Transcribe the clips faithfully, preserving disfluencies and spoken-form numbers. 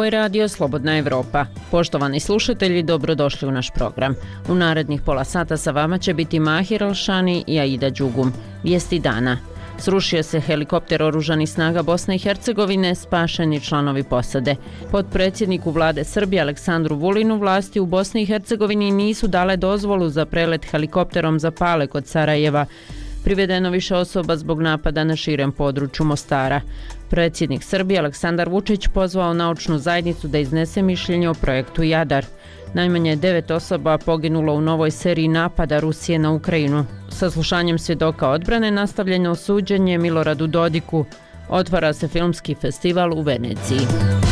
Ovo je radio Slobodna Evropa. Poštovani slušatelji, dobrodošli u naš program. U narednih pola sata sa vama će biti Mahir Alšani i Aida Đugum. Vijesti dana. Srušio se helikopter oružanih snaga Bosne i Hercegovine, spašeni članovi posade. Potpredsjedniku vlade Srbije Aleksandru Vulinu vlasti u Bosni i Hercegovini nisu dale dozvolu za prelet helikopterom za Pale kod Sarajeva. Privedeno više osoba zbog napada na širem području Mostara. Predsjednik Srbije Aleksandar Vučić pozvao naučnu zajednicu da iznese mišljenje o projektu Jadar. Najmanje devet osoba poginulo u novoj seriji napada Rusije na Ukrajinu. Saslušanjem svjedoka odbrane nastavljeno suđenje Miloradu Dodiku. Otvara se filmski festival u Veneciji.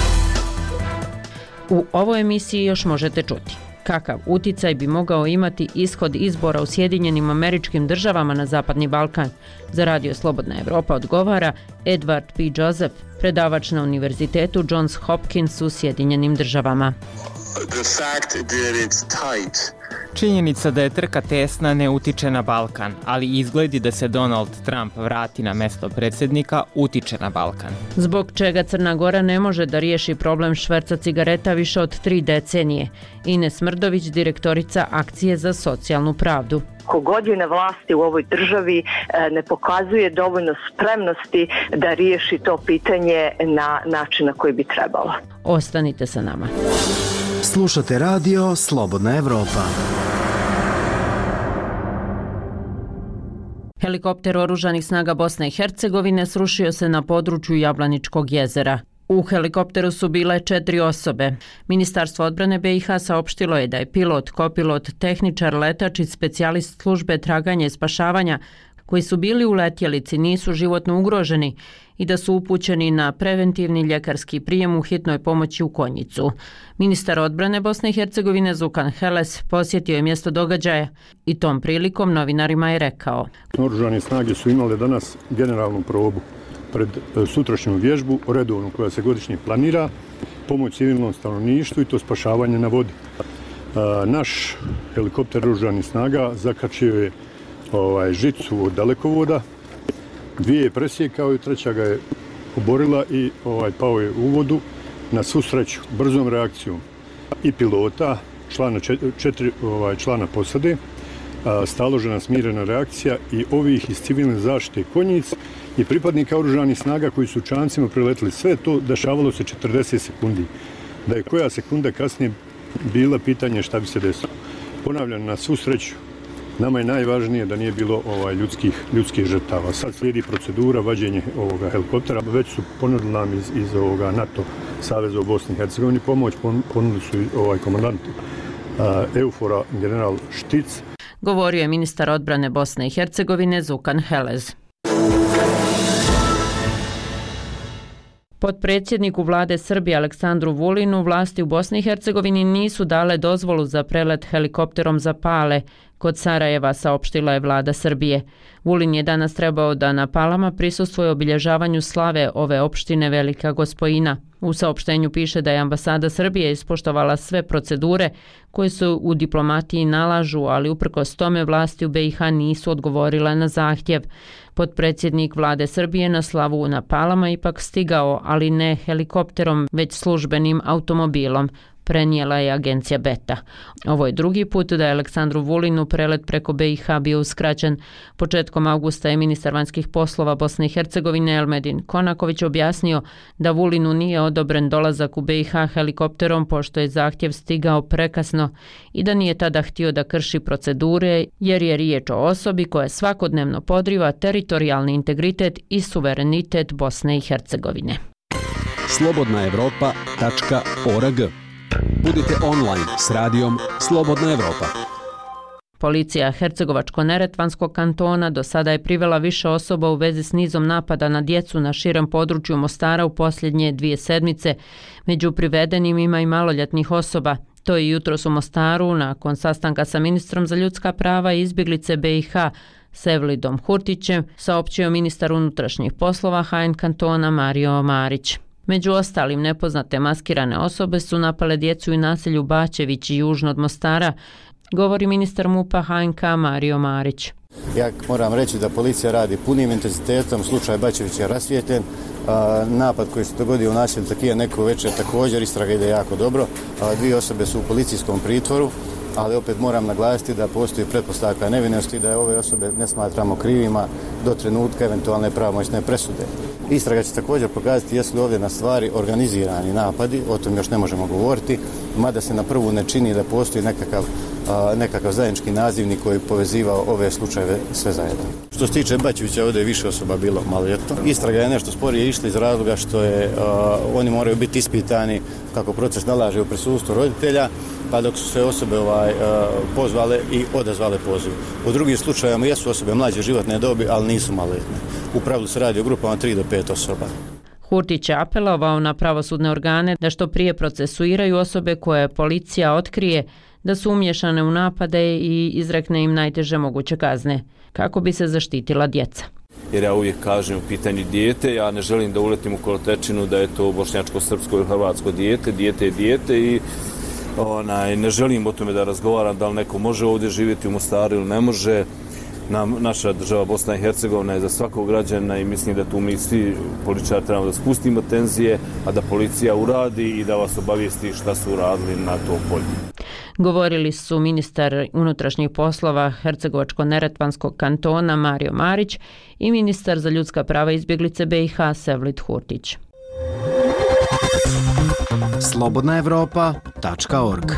U ovoj emisiji još možete čuti kakav uticaj bi mogao imati ishod izbora u Sjedinjenim Američkim Državama na Zapadni Balkan. Za radio Slobodna Evropa odgovara Edward P. Joseph, predavač na Univerzitetu Johns Hopkins u Sjedinjenim Državama. The fact that it's tight. Činjenica da je trka tesna ne utiče na Balkan, ali izgledi da se Donald Trump vrati na mesto predsjednika utiče na Balkan. Zbog čega Crna Gora ne može da riješi problem šverca cigareta više od tri decenije. Ines Mrdović, direktorica Akcije za socijalnu pravdu. Kogod je na vlasti u ovoj državi ne pokazuje dovoljno spremnosti da riješi to pitanje na način na koji bi trebalo. Ostanite sa nama. Slušate radio Slobodna Evropa. Helikopter oružanih snaga Bosne i Hercegovine srušio se na području Jablaničkog jezera. U helikopteru su bile četiri osobe. Ministarstvo odbrane B i H saopštilo je da je pilot, kopilot, tehničar, letač i specijalist službe traganja i spašavanja koji su bili u letjelici nisu životno ugroženi i da su upućeni na preventivni ljekarski prijem u hitnoj pomoći u Konjicu. Ministar odbrane Bosne i Hercegovine Zukan Heles posjetio je mjesto događaja i tom prilikom novinarima je rekao: Oružane snage su imale danas generalnu probu pred sutrašnju vježbu redovnu koja se godišnje planira, pomoć civilnom stanovništvu i to spašavanje na vodi. Naš helikopter oružanih snaga zakačio je ovaj, žicu od dalekovoda, dvije je presjekao i treća ga je oborila i ovaj, pao je u vodu. Na svu sreću, brzom reakcijom i pilota, člana četiri ovaj, člana posade, staložena smirena reakcija i ovih iz civilne zaštite Konjic i pripadnika oružanih snaga koji su čamcima priletili. Sve to dešavalo se četrdeset sekundi. Da je koja sekunda kasnije bila pitanje šta bi se desilo. Ponavljam, na svu sreću, nama je najvažnije da nije bilo ovaj, ljudskih, ljudskih žrtava. Sad slijedi procedura vađenja ovoga helikoptera. Već su ponudili nam iz, iz ovoga NATO saveza u Bosni i Hercegovini pomoć. Ponudili su ovaj komandant uh, EUFOR-a general Štic. Govorio je ministar odbrane Bosne i Hercegovine Zukan Heles. Potpredsjedniku vlade Srbije Aleksandru Vulinu vlasti u Bosni i Hercegovini nisu dale dozvolu za prelet helikopterom za Pale kod Sarajeva, saopštila je vlada Srbije. Vulin je danas trebao da na Palama prisustvuje obilježavanju slave ove opštine Velika Gospojina. U saopštenju piše da je ambasada Srbije ispoštovala sve procedure koje su u diplomatiji nalažu, ali uprkos tome vlasti u B i H nisu odgovorile na zahtjev. Potpredsjednik vlade Srbije na slavu na Palama ipak stigao, ali ne helikopterom, već službenim automobilom, prenijela je agencija Beta. Ovo je drugi put da je Aleksandru Vulinu prelet preko B i H bio uskraćen. Početkom avgusta je ministar vanjskih poslova Bosne i Hercegovine Elmedin Konaković objasnio da Vulinu nije odobren dolazak u B i H helikopterom pošto je zahtjev stigao prekasno i da nije tada htio da krši procedure jer je riječ o osobi koja svakodnevno podriva teritorijalni integritet i suverenitet Bosne i Hercegovine. slobodna evropa tačka org. Budite online s radijom Slobodna Evropa. Policija Hercegovačko-neretvanskog kantona do sada je privela više osoba u vezi s nizom napada na djecu na širem području Mostara u posljednje dvije sedmice. Među privedenim ima i maloljetnih osoba. To je jutros u Mostaru nakon sastanka sa ministrom za ljudska prava i izbjeglice B i H Sevlidom Hurtićem, saopćio ministar unutrašnjih poslova H N kantona Mario Marić. Među ostalim nepoznate maskirane osobe su napale djecu i naselju Bačević južno od Mostara, govori ministar MUP-a H N K Mario Marić. Ja moram reći da policija radi punim intenzitetom, slučaj Bačević je rasvijetljen, napad koji se dogodio u naselju Takija neko večer također, istraga ide jako dobro, dvije osobe su u policijskom pritvoru, ali opet moram naglasiti da postoji pretpostavka nevinosti i da je ove osobe ne smatramo krivima do trenutka eventualne pravomoćne presude. Istraga će također pokazati jesu li ovdje na stvari organizirani napadi, o tom još ne možemo govoriti, mada se na prvu ne čini da postoji nekakav, a, nekakav zajednički nazivnik koji povezivao ove slučajeve sve zajedno. Što se tiče Bačevića, ovdje je više osoba bilo maloljetno. Istraga je nešto sporije išla iz razloga što je, a, oni moraju biti ispitani kako proces nalaže u prisustvu roditelja, pa dok su sve osobe ovaj, pozvale i odazvale poziv. U drugim slučajevima jesu osobe mlađe životne dobi, ali nisu maloljetne. U pravilu se radi o grupama tri do pet osoba. Hurtić je apelovao na pravosudne organe da što prije procesuiraju osobe koje policija otkrije da su umješane u napade i izrekne im najteže moguće kazne, kako bi se zaštitila djeca. Jer ja uvijek kažem u pitanju dijete, ja ne želim da uletim u kolotečinu da je to bošnjačko, srpsko ili hrvatsko dijete, dijete je dijete i onaj, ne želim o tome da razgovaram da li neko može ovdje živjeti u Mostaru ili ne može. Nam, naša država Bosna i Hercegovina je za svakog građana i mislim da tu mi svi političari trebamo da spustimo tenzije, a da policija uradi i da vas obavijesti šta su uradili na tom polju. Govorili su ministar unutrašnjih poslova Hercegovačko-neretvanskog kantona Mario Marić i ministar za ljudska prava i izbjeglice B i H Sevlit Hurtić. slobodna evropa tačka org.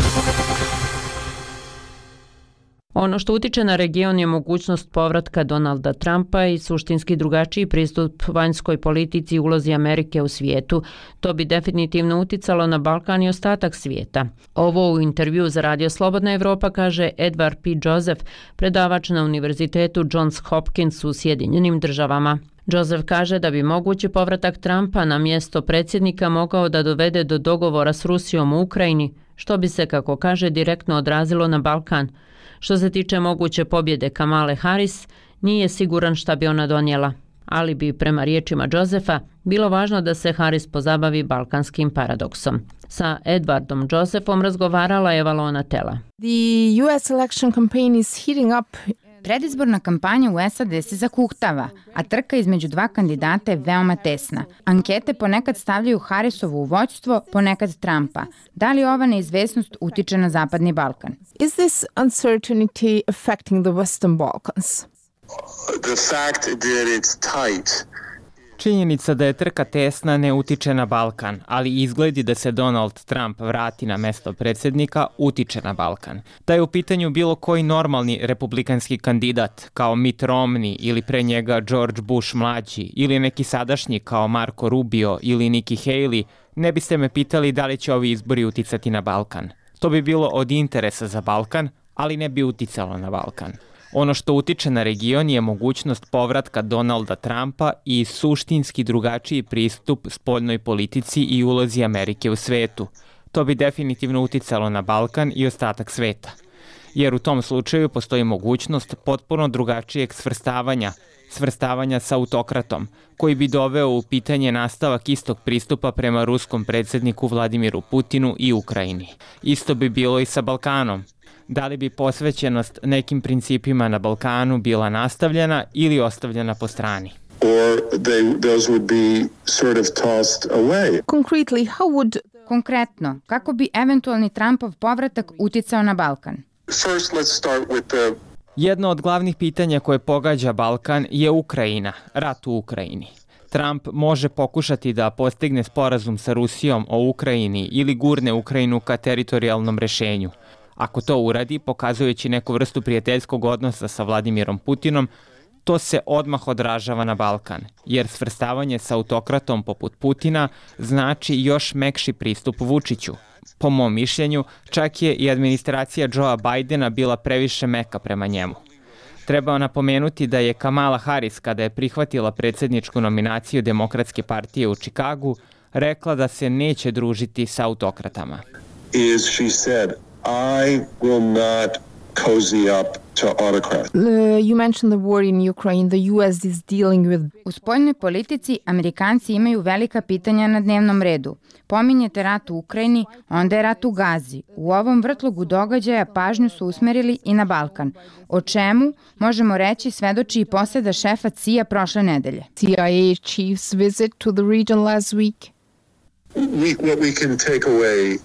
Ono što utiče na region je mogućnost povratka Donalda Trumpa i suštinski drugačiji pristup vanjskoj politici i ulozi Amerike u svijetu. To bi definitivno uticalo na Balkan i ostatak svijeta. Ovo u intervju za Radio Slobodna Evropa kaže Edward P. Joseph, predavač na Univerzitetu Johns Hopkins u Sjedinjenim državama. Joseph kaže da bi mogući povratak Trumpa na mjesto predsjednika mogao da dovede do dogovora s Rusijom u Ukrajini, što bi se, kako kaže, direktno odrazilo na Balkan. Što se tiče moguće pobjede Kamale Harris, nije siguran šta bi ona donijela, ali bi, prema riječima Josepha, bilo važno da se Harris pozabavi balkanskim paradoksom. Sa Edwardom Josephom razgovarala je Valona Tela. The U S election campaign is heating up. Predizborna kampanja u S A D se zakuhtava, a trka između dva kandidata je veoma tesna. Ankete ponekad stavljaju Harrisovu u vođstvo, ponekad Trumpa. Da li ova neizvesnost utiče na Zapadni Balkan? Is this uncertainty affecting the Western Balkans? The fact that it's tight. Činjenica da je trka tesna ne utiče na Balkan, ali izgledi da se Donald Trump vrati na mesto predsjednika utiče na Balkan. Da je u pitanju bilo koji normalni republikanski kandidat kao Mitt Romney ili pre njega George Bush mlađi ili neki sadašnji kao Marco Rubio ili Nikki Haley, ne biste me pitali da li će ovi izbori uticati na Balkan. To bi bilo od interesa za Balkan, ali ne bi uticalo na Balkan. Ono što utiče na region je mogućnost povratka Donalda Trumpa i suštinski drugačiji pristup spoljnoj politici i ulozi Amerike u svetu. To bi definitivno uticalo na Balkan i ostatak sveta. Jer u tom slučaju postoji mogućnost potpuno drugačijeg svrstavanja, svrstavanja sa autokratom, koji bi doveo u pitanje nastavak istog pristupa prema ruskom predsjedniku Vladimiru Putinu i Ukrajini. Isto bi bilo i sa Balkanom. Da li bi posvećenost nekim principima na Balkanu bila nastavljena ili ostavljena po strani? Or they, those would be sort of tossed away. Concretely, how would... Konkretno, kako bi eventualni Trumpov povratak uticao na Balkan? First, let's start with the... Jedno od glavnih pitanja koje pogađa Balkan je Ukrajina, rat u Ukrajini. Trump može pokušati da postigne sporazum sa Rusijom o Ukrajini ili gurne Ukrajinu ka teritorijalnom rešenju. Ako to uradi, pokazujući neku vrstu prijateljskog odnosa sa Vladimirom Putinom, to se odmah odražava na Balkan, jer svrstavanje sa autokratom poput Putina znači još mekši pristup Vučiću. Po mom mišljenju, čak je i administracija Joea Bidena bila previše meka prema njemu. Treba napomenuti da je Kamala Harris, kada je prihvatila predsjedničku nominaciju Demokratske partije u Čikagu, rekla da se neće družiti sa autokratama. Is she said, I will not cozy up to autocrats. Uh, you mentioned the war in Ukraine. The U S is dealing with... U spoljnoj politici Amerikanci imaju velika pitanja na dnevnom redu. Pominjete rat u Ukrajini, onda je rat u Gazi. U ovom vrtlogu događaja pažnju su usmerili i na Balkan. O čemu, možemo reći, svedoči i poseda šefa C I A prošle nedelje. C I A chief's visit to the region last week. We, what we can take away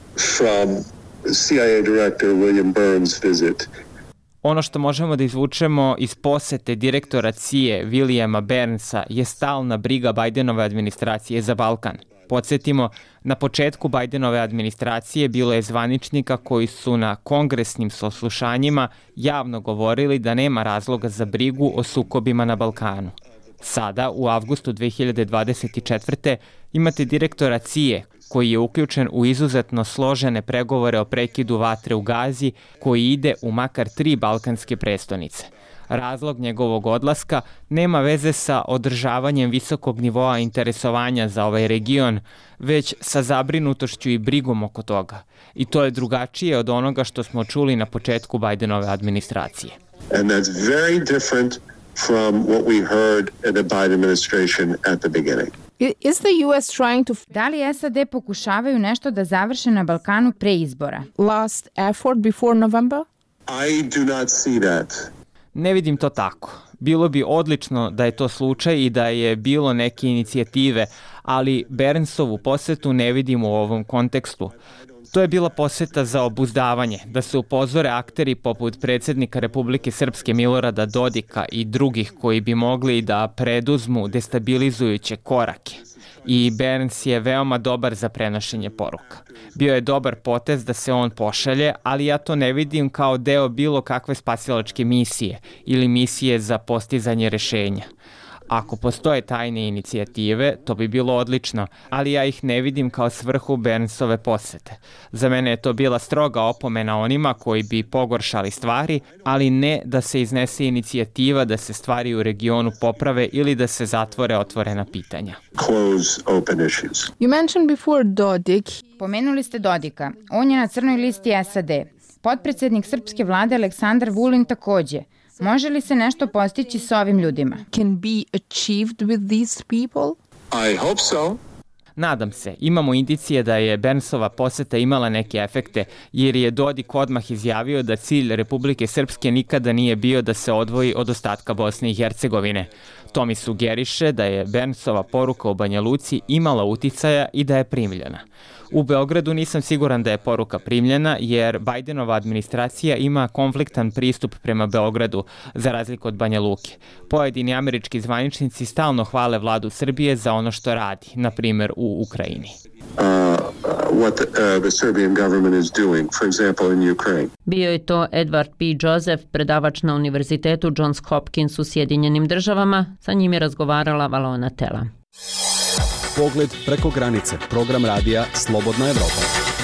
from C I A Director William Burns' visit. Ono što možemo da izvučemo iz posete direktora C I A Williama Burnsa je stalna briga Bidenove administracije za Balkan. Podsjetimo, na početku Bidenove administracije bilo je zvaničnika koji su na kongresnim saslušanjima javno govorili da nema razloga za brigu o sukobima na Balkanu. Sada, u avgustu dve hiljade dvadeset četvrte. imate direktora C I A koji je uključen u izuzetno složene pregovore o prekidu vatre u Gazi, koji ide u makar tri balkanske prestonice. Razlog njegovog odlaska nema veze sa održavanjem visokog nivoa interesovanja za ovaj region, već sa zabrinutošću i brigom oko toga. I to je drugačije od onoga što smo čuli na početku Bidenove administracije. And that's very different from what we heard in the Biden administration at the beginning. Is the U S trying to... Da li S A D pokušavaju nešto da završe na Balkanu pre izbora? Last effort before November? I do not see that. Ne vidim to tako. Bilo bi odlično da je to slučaj i da je bilo neke inicijative, ali Burnsovu posetu ne vidim u ovom kontekstu. To je bila poseta za obuzdavanje, da se upozore akteri poput predsjednika Republike Srpske Milorada Dodika i drugih koji bi mogli da preduzmu destabilizujuće korake. I Burns je veoma dobar za prenošenje poruka. Bio je dobar potez da se on pošalje, ali ja to ne vidim kao deo bilo kakve spasilačke misije ili misije za postizanje rešenja. Ako postoje tajne inicijative, to bi bilo odlično, ali ja ih ne vidim kao svrhu Burnsove posete. Za mene je to bila stroga opomena onima koji bi pogoršali stvari, ali ne da se iznese inicijativa da se stvari u regionu poprave ili da se zatvore otvorena pitanja. Close open issues. You mentioned before Dodik. Pomenuli ste Dodika. On je na crnoj listi S A D. Potpredsednik srpske vlade Aleksandar Vulin takođe. Može li se nešto postići s ovim ljudima? Can be achieved with these people? I hope so. Nadam se, imamo indicije da je Burnsova poseta imala neke efekte, jer je Dodik odmah izjavio da cilj Republike Srpske nikada nije bio da se odvoji od ostatka Bosne i Hercegovine. To mi sugeriše da je Burnsova poruka o Banja Luci imala uticaja i da je primljena. U Beogradu nisam siguran da je poruka primljena, jer Bidenova administracija ima konfliktan pristup prema Beogradu, za razliku od Banja Luke. Pojedini američki zvaničnici stalno hvale vladu Srbije za ono što radi, na primjer u Ukrajini. Uh, what the, uh, the Serbian government is doing, for example, in Ukraine. Bio je to Edward P. Joseph, predavač na Univerzitetu Johns Hopkins u Sjedinjenim državama. Sa njim je razgovarala Valona Tela. Pogled preko granice, program radija Slobodna Evropa.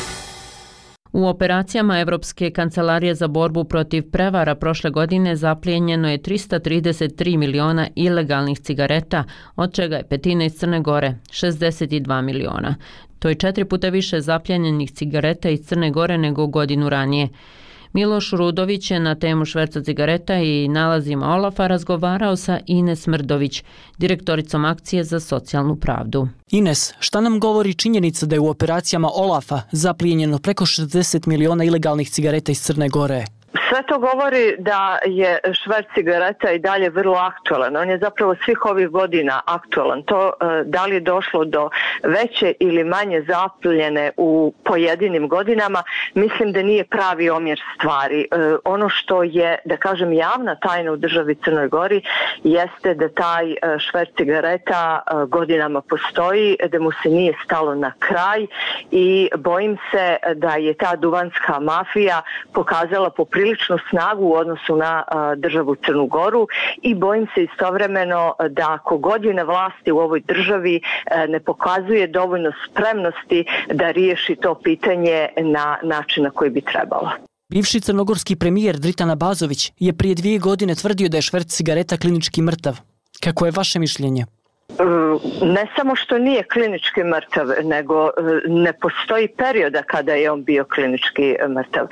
U operacijama Evropske kancelarije za borbu protiv prevara prošle godine zaplijenjeno je trista trideset tri miliona ilegalnih cigareta, od čega je petina iz Crne Gore, šezdeset dva miliona. To je četiri puta više zapljenjenih cigareta iz Crne Gore nego godinu ranije. Miloš Rudović je na temu šverca cigareta i nalazima Olafa razgovarao sa Ines Mrdović, direktoricom akcije za socijalnu pravdu. Ines, šta nam govori činjenica da je u operacijama Olafa zaplijenjeno preko šezdeset miliona ilegalnih cigareta iz Crne Gore? Sve to govori da je šverc cigareta i dalje vrlo aktualan. On je zapravo svih ovih godina aktualan. To da li je došlo do veće ili manje zapljene u pojedinim godinama, mislim da nije pravi omjer stvari. Ono što je, da kažem, javna tajna u državi Crnoj Gori jeste da taj šverc cigareta godinama postoji, da mu se nije stalo na kraj i bojim se da je ta duvanska mafija pokazala poprilično snagu u odnosu na državu Crnu Goru i bojim se istovremeno da ako god je na vlasti u ovoj državi ne pokazuje dovoljno spremnosti da riješi to pitanje na način na koji bi trebalo. Bivši crnogorski premijer Dritan Abazović je prije dvije godine tvrdio da je šverc cigareta klinički mrtav. Kako je vaše mišljenje? Ne samo što nije klinički mrtav, nego ne postoji perioda kada je on bio klinički mrtav.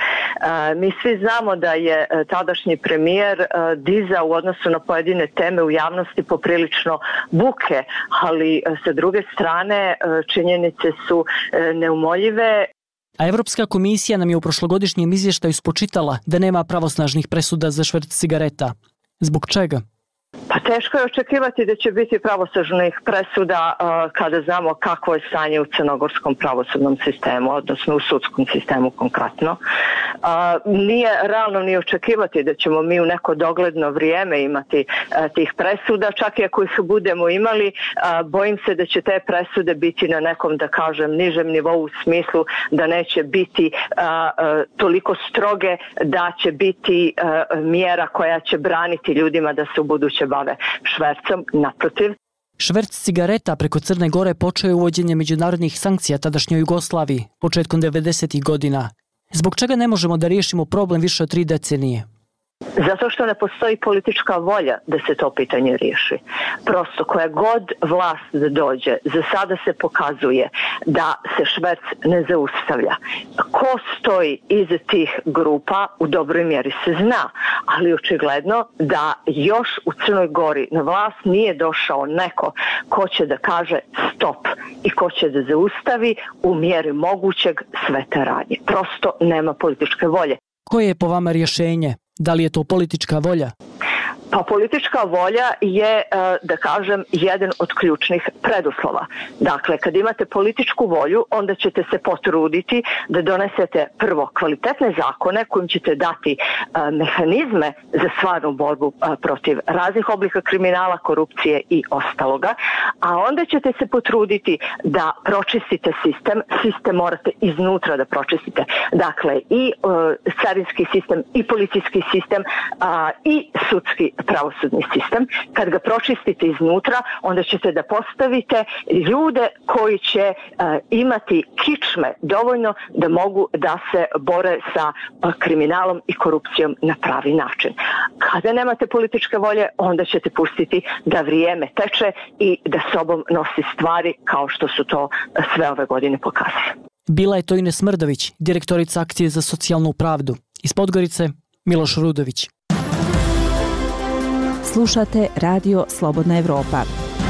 Mi svi znamo da je tadašnji premijer dizao u odnosu na pojedine teme u javnosti poprilično buke, ali sa druge strane činjenice su neumoljive. A Evropska komisija nam je u prošlogodišnjem izvještaju spočitala da nema pravosnažnih presuda za šverc cigareta. Zbog čega? Pa teško je očekivati da će biti pravosnažnih presuda uh, kada znamo kakvo je stanje u crnogorskom pravosudnom sistemu, odnosno u sudskom sistemu konkretno. Uh, nije realno ni očekivati da ćemo mi u neko dogledno vrijeme imati uh, tih presuda, čak i ako ih budemo imali, uh, bojim se da će te presude biti na nekom, da kažem, nižem nivou u smislu da neće biti uh, uh, toliko stroge da će biti uh, mjera koja će braniti ljudima da se u buduće bave švercom, naprotiv. Šverc cigareta preko Crne Gore počeo je uvođenje međunarodnih sankcija tadašnjoj Jugoslaviji početkom devedesetih godina. Zbog čega ne možemo da riješimo problem više od tri decenije? Zato što ne postoji politička volja da se to pitanje riješi. Prosto koja god vlast da dođe, za sada se pokazuje da se šverc ne zaustavlja. Ko stoji iza tih grupa u dobroj mjeri se zna, ali očigledno da još u Crnoj Gori na vlast nije došao neko ko će da kaže stop i ko će da zaustavi u mjeri mogućeg sve te radnje. Prosto nema političke volje. Koje je po vama rješenje? Da li je to politička volja? Pa politička volja je, da kažem, jedan od ključnih preduslova. Dakle, kad imate političku volju, onda ćete se potruditi da donesete prvo kvalitetne zakone kojim ćete dati mehanizme za stvarnu borbu protiv raznih oblika kriminala, korupcije i ostaloga, a onda ćete se potruditi da pročistite sistem. Sistem morate iznutra da pročistite. Dakle, i carinski sistem, i policijski sistem, i sudski pravosudni sistem. Kad ga pročistite iznutra, onda ćete da postavite ljude koji će uh, imati kičme dovoljno da mogu da se bore sa uh, kriminalom i korupcijom na pravi način. Kada nemate političke volje, onda ćete pustiti da vrijeme teče i da sobom nosi stvari kao što su to uh, sve ove godine pokazali. Bila je to Ines Smrdović, direktorica Akcije za socijalnu pravdu. Iz Podgorice, Miloš Rudović. Slušate Radio Slobodna Evropa.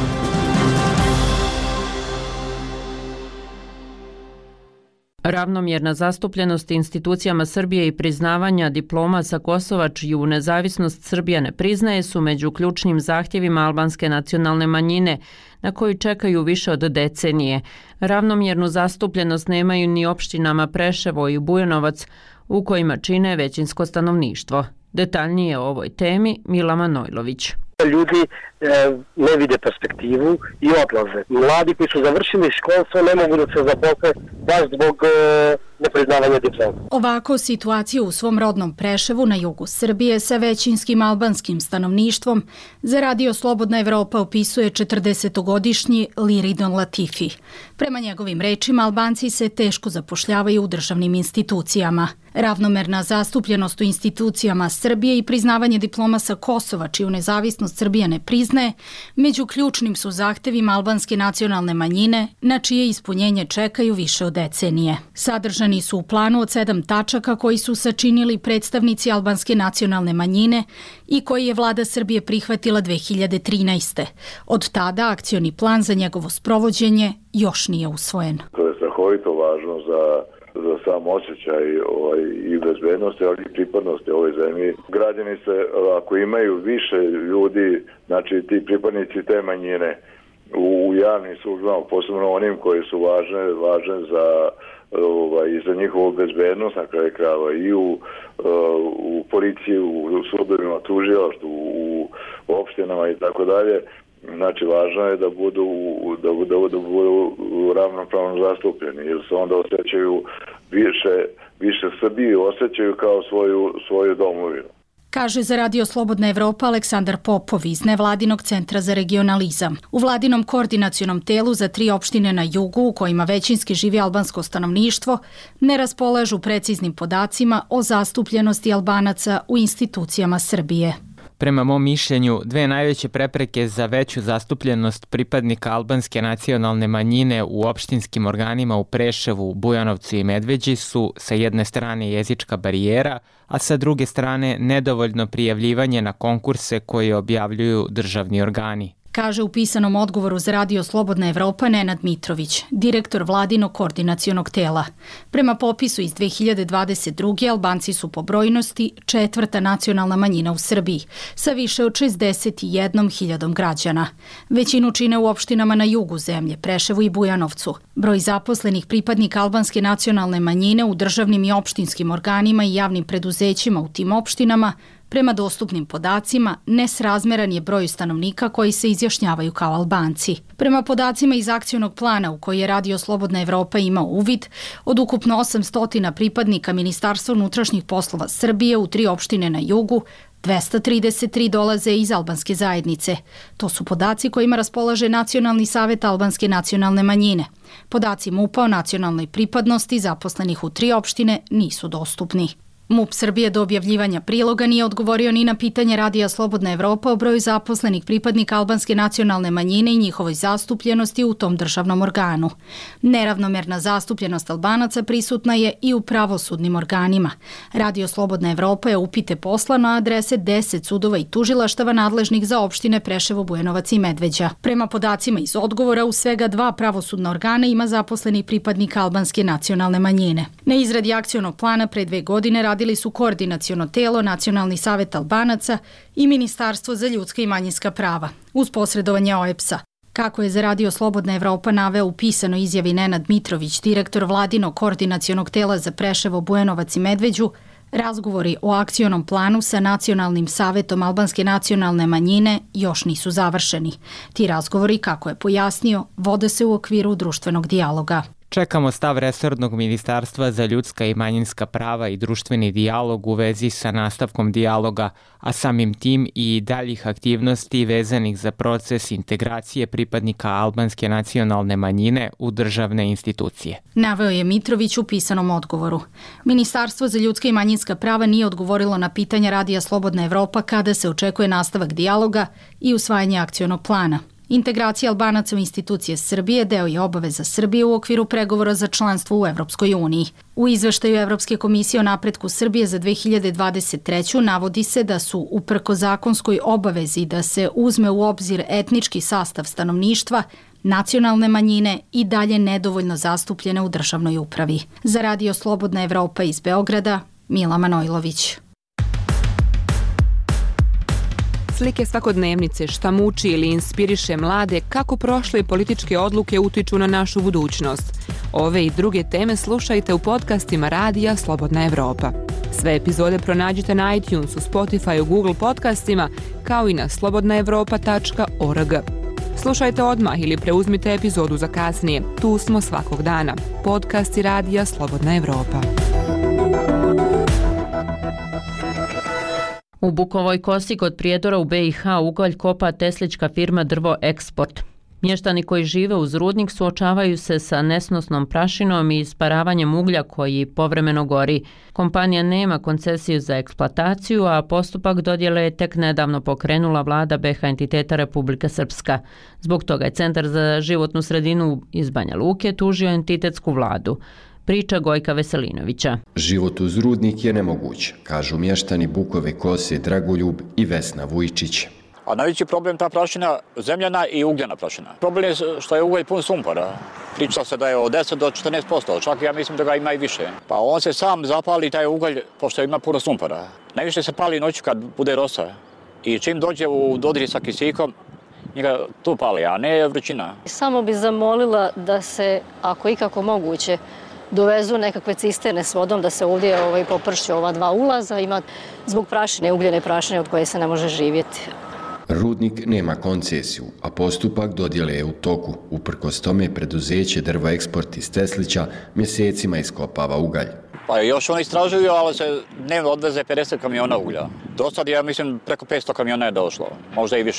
Ravnomjerna zastupljenost institucijama Srbije i priznavanja diploma sa Kosova čiju nezavisnost Srbija ne priznaje su među ključnim zahtjevima albanske nacionalne manjine na koju čekaju više od decenije. Ravnomjernu zastupljenost nemaju ni opštinama Preševo i Bujanovac u kojima čine većinsko stanovništvo. Detaljnije o ovoj temi Mila Manojlović. Ljudi e, ne vide perspektivu i odlaze. Mladi koji su završili školstvo ne mogu da se zaposle baš zbog e, nepriznavanja diploma. Ovako situaciju u svom rodnom Preševu na jugu Srbije sa većinskim albanskim stanovništvom za Radio Slobodna Evropa opisuje četrdesetogodišnji Liridon Latifi. Prema njegovim rečima, Albanci se teško zapošljavaju u državnim institucijama. Ravnomerna zastupljenost u institucijama Srbije i priznavanje diploma sa Kosova, čiju nezavisnost Srbija ne priznaje, među ključnim su zahtevima albanske nacionalne manjine, na čije ispunjenje čekaju više od decenije. Sadržani su u planu od sedam tačaka koji su sačinili predstavnici albanske nacionalne manjine i koji je vlada Srbije prihvatila dve hiljade trinaeste. Od tada akcioni plan za njegovo sprovođenje još nije usvojen. To je strahovito važno za za sam osjećaj ovaj, i bezbednosti, ali i pripadnosti ovoj zemlji. Građani se, ako imaju više ljudi, znači ti pripadnici te manjine u, u javnim službama, posebno onim koji su važne, važne za, ovaj, za njihovu bezbednost, na kraju krajeva i u, u policiji, u sudovima, tužilaštvu, u opštinama i tako dalje. Znači, važno je da budu, da, da, da budu ravnopravno zastupljeni, jer se onda osjećaju više, više Srbije, osjećaju kao svoju, svoju domovinu. Kaže za Radio Slobodna Evropa Aleksandar Popov iz Nevladinog centra za regionalizam. U vladinom koordinacionom telu za tri opštine na jugu, u kojima većinski živi albansko stanovništvo, ne raspolažu preciznim podacima o zastupljenosti Albanaca u institucijama Srbije. Prema mom mišljenju, dve najveće prepreke za veću zastupljenost pripadnika albanske nacionalne manjine u opštinskim organima u Preševu, Bujanovcu i Medveđi su sa jedne strane jezička barijera, a sa druge strane nedovoljno prijavljivanje na konkurse koje objavljuju državni organi. Kaže u pisanom odgovoru za Radio Slobodna Evropa Nenad Mitrović, direktor vladinog koordinacionog tela. Prema popisu iz dve hiljade dvadeset druge. Albanci su po brojnosti četvrta nacionalna manjina u Srbiji, sa više od šezdeset jednom hiljadom građana. Većinu čine u opštinama na jugu zemlje, Preševu i Bujanovcu. Broj zaposlenih pripadnika albanske nacionalne manjine u državnim i opštinskim organima i javnim preduzećima u tim opštinama prema dostupnim podacima, nesrazmeran je broju stanovnika koji se izjašnjavaju kao Albanci. Prema podacima iz akcionog plana u koji je Radio Slobodna Evropa imao uvid, od ukupno osamsto pripadnika Ministarstva unutrašnjih poslova Srbije u tri opštine na jugu, dvesta trideset tri dolaze iz albanske zajednice. To su podaci kojima raspolaže Nacionalni savet albanske nacionalne manjine. Podaci MUP-a o nacionalnoj pripadnosti zaposlenih u tri opštine nisu dostupni. MUP Srbije do objavljivanja priloga nije odgovorio ni na pitanje Radija Slobodna Evropa o broju zaposlenih pripadnika albanske nacionalne manjine i njihovoj zastupljenosti u tom državnom organu. Neravnomerna zastupljenost Albanaca prisutna je i u pravosudnim organima. Radio Slobodna Evropa je upite posla na adrese deset sudova i tužilaštava nadležnih za opštine Preševo, Bujanovac i Medveđa. Prema podacima iz odgovora, u svega dva pravosudna organa ima zaposlenih pripadnika albanske nacionalne manjine. Na izradi akcionog plana pre dve godine radili su koordinaciono telo, Nacionalni savet Albanaca i Ministarstvo za ljudska i manjinska prava, uz posredovanje O E P S-a. Kako je za Radio Slobodna Evropa naveo u pisanoj izjavi Nenad Mitrović, direktor vladinog koordinacionog tela za Preševo, Bujanovac i Medveđu, razgovori o akcionom planu sa Nacionalnim savetom albanske nacionalne manjine još nisu završeni. Ti razgovori, kako je pojasnio, vode se u okviru društvenog dijaloga. Čekamo stav resornog ministarstva za ljudska i manjinska prava i društveni dijalog u vezi sa nastavkom dijaloga, a samim tim i daljih aktivnosti vezanih za proces integracije pripadnika albanske nacionalne manjine u državne institucije. Naveo je Mitrović u pisanom odgovoru. Ministarstvo za ljudska i manjinska prava nije odgovorilo na pitanja Radija Slobodna Evropa kada se očekuje nastavak dijaloga i usvajanje akcionog plana. Integracija Albanaca u institucije Srbije deo je obaveza Srbije u okviru pregovora za članstvo u Evropskoj uniji. U izveštaju Evropske komisije o napretku Srbije za dve hiljade dvadeset treću. navodi se da su uprko zakonskoj obavezi da se uzme u obzir etnički sastav stanovništva, nacionalne manjine i dalje nedovoljno zastupljene u državnoj upravi. Za Radio Slobodna Evropa iz Beograda, Mila Manojlović. Slike svakodnevnice, šta muči ili inspiriše mlade, kako prošle političke odluke utiču na našu budućnost. Ove i druge teme slušajte u podcastima Radija Slobodna Evropa. Sve epizode pronađite na iTunesu, Spotify, Google podcastima, kao i na slobodnaevropa tačka org. Slušajte odmah ili preuzmite epizodu za kasnije. Tu smo svakog dana. Podcasti Radija Slobodna Evropa. U Bukovoj Kosi kod Prijedora u B i H ugalj kopa teslička firma Drvo Eksport. Mještani koji žive uz rudnik suočavaju se sa nesnosnom prašinom i isparavanjem uglja koji povremeno gori. Kompanija nema koncesiju za eksploataciju, a postupak dodjele je tek nedavno pokrenula vlada B H entiteta Republika Srpska. Zbog toga je Centar za životnu sredinu iz Banja Luke tužio entitetsku vladu. Priča Gojka Veselinovića. Život uz rudnik je nemoguć, kažu mještani Bukove Kose Dragoljub i Vesna Vujčić. A najveći problem ta prašina zemljana i ugljena prašina. Problem je što je ugalj pun sumpora. Priča se da je od deset do četrnaest posto, čak ja mislim da ga ima i više. Pa on se sam zapali taj ugalj pošto ima puno sumpora. Najviše se pali noću kad bude rosa. I čim dođe u dodir sa kisikom, njega tu pali, a ne vrućina. Samo bi zamolila da se, ako ikako moguće, dovezu nekakve cisterne s vodom, da se ovdje ovaj, popršću ova dva ulaza. Ima zbog prašine, ugljene prašine od koje se ne može živjeti. Rudnik nema koncesiju, a postupak dodjele je u toku. Uprkos tome preduzeće Drvo Eksport iz Teslića mjesecima iskopava ugalj. Pa još oni istražuju, ali se dnevno odveze pedeset kamiona uglja. Do sad, ja mislim, preko petsto kamiona je došlo, možda i više.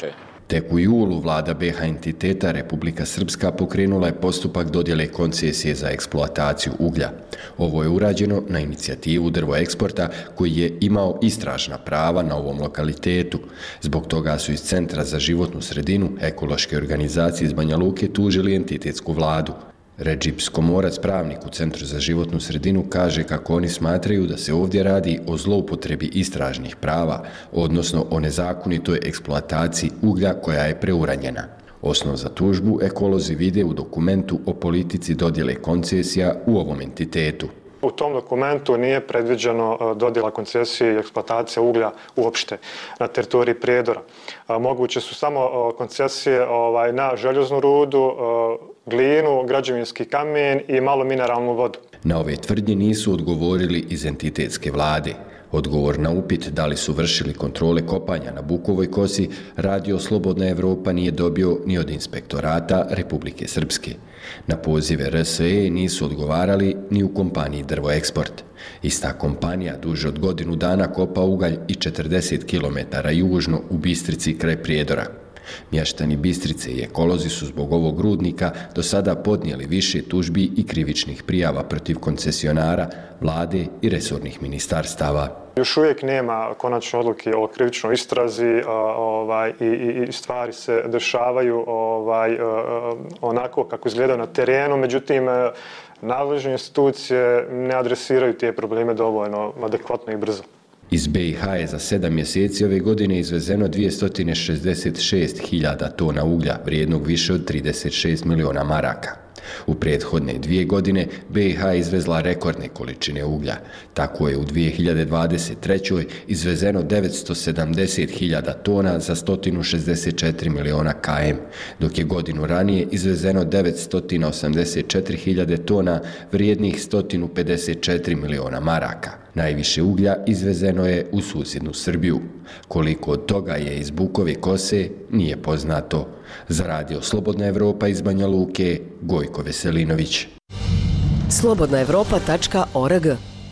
Tek u julu vlada B H entiteta Republika Srpska pokrenula je postupak dodjele koncesije za eksploataciju uglja. Ovo je urađeno na inicijativu Drvoeksporta koji je imao istražna prava na ovom lokalitetu. Zbog toga su iz Centra za životnu sredinu ekološke organizacije iz Banja Luke tužili entitetsku vladu. Redžip Skomorac, pravnik u Centru za životnu sredinu, kaže kako oni smatraju da se ovdje radi o zloupotrebi istražnih prava, odnosno o nezakonitoj eksploataciji uglja koja je preuranjena. Osnov za tužbu ekolozi vide u dokumentu o politici dodjele koncesija u ovom entitetu. U tom dokumentu nije predviđeno dodjela koncesije i eksploatacija uglja uopšte na teritoriji Prijedora. Moguće su samo koncesije na željeznu rudu, glinu, građevinski kamen i malo mineralnu vodu. Na ove tvrdnje nisu odgovorili iz entitetske vlade. Odgovor na upit da li su vršili kontrole kopanja na Bukovoj kosi, Radio Slobodna Evropa nije dobio ni od inspektorata Republike Srpske. Na pozive R S E nisu odgovarali ni u kompaniji Drvoeksport. Ista kompanija duže od godinu dana kopa ugalj i četrdeset kilometara južno u Bistrici kraj Prijedora. Mještani Bistrice i ekolozi su zbog ovog rudnika do sada podnijeli više tužbi i krivičnih prijava protiv koncesionara, vlade i resornih ministarstava. Još uvijek nema konačne odluke o krivičnoj istrazi ovaj, i, i stvari se dešavaju ovaj, onako kako izgledaju na terenu, međutim nadležne institucije ne adresiraju te probleme dovoljno adekvatno i brzo. Iz B i H je za sedam mjeseci ove godine izvezeno dvjesto šezdeset šest hiljada tona uglja, vrijednog više od trideset šest miliona maraka. U prethodne dvije godine B i H je izvezla rekordne količine uglja. Tako je u dvije hiljade dvadeset trećoj izvezeno devetsto sedamdeset hiljada tona za sto šezdeset četiri miliona kilometara, dok je godinu ranije izvezeno devetsto osamdeset četiri hiljade tona vrijednih sto pedeset četiri miliona maraka. Najviše uglja izvezeno je u susjednu Srbiju. Koliko od toga je iz Bukove kose, nije poznato. Za Radio Slobodna Evropa iz Banja Luke, Gojko Veselinović. slobodna evropa tačka org.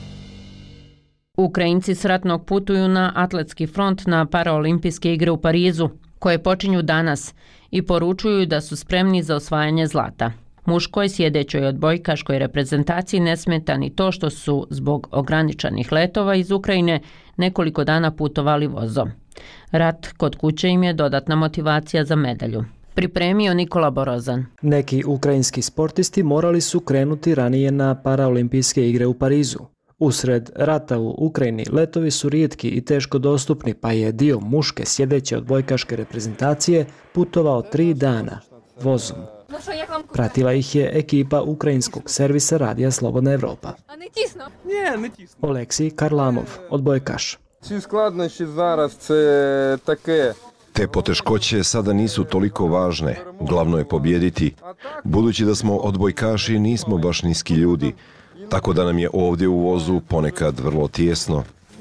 Ukrajinci s ratnog putuju na atletski front na paraolimpijske igre u Parizu, koje počinju danas, i poručuju da su spremni za osvajanje zlata. Muškoj sjedećoj odbojkaškoj reprezentaciji ne smeta ni to što su zbog ograničenih letova iz Ukrajine nekoliko dana putovali vozom. Rat kod kuće im je dodatna motivacija za medalju. Pripremio Nikola Borozan. Neki ukrajinski sportisti morali su krenuti ranije na paraolimpijske igre u Parizu. Usred rata u Ukrajini letovi su rijetki i teško dostupni, pa je dio muške sjedeće odbojkaške reprezentacije putovao tri dana vozom. Pratila ih je ekipa ukrajinskog servisa Radija Slobodna Evropa. Oleksij Karlamov, odbojkaš. Te poteškoće sada nisu toliko važne, glavno je pobijediti. Budući da smo odbojkaši, nismo baš niski ljudi, tako da nam je ovdje u vozu ponekad vrlo tijesno.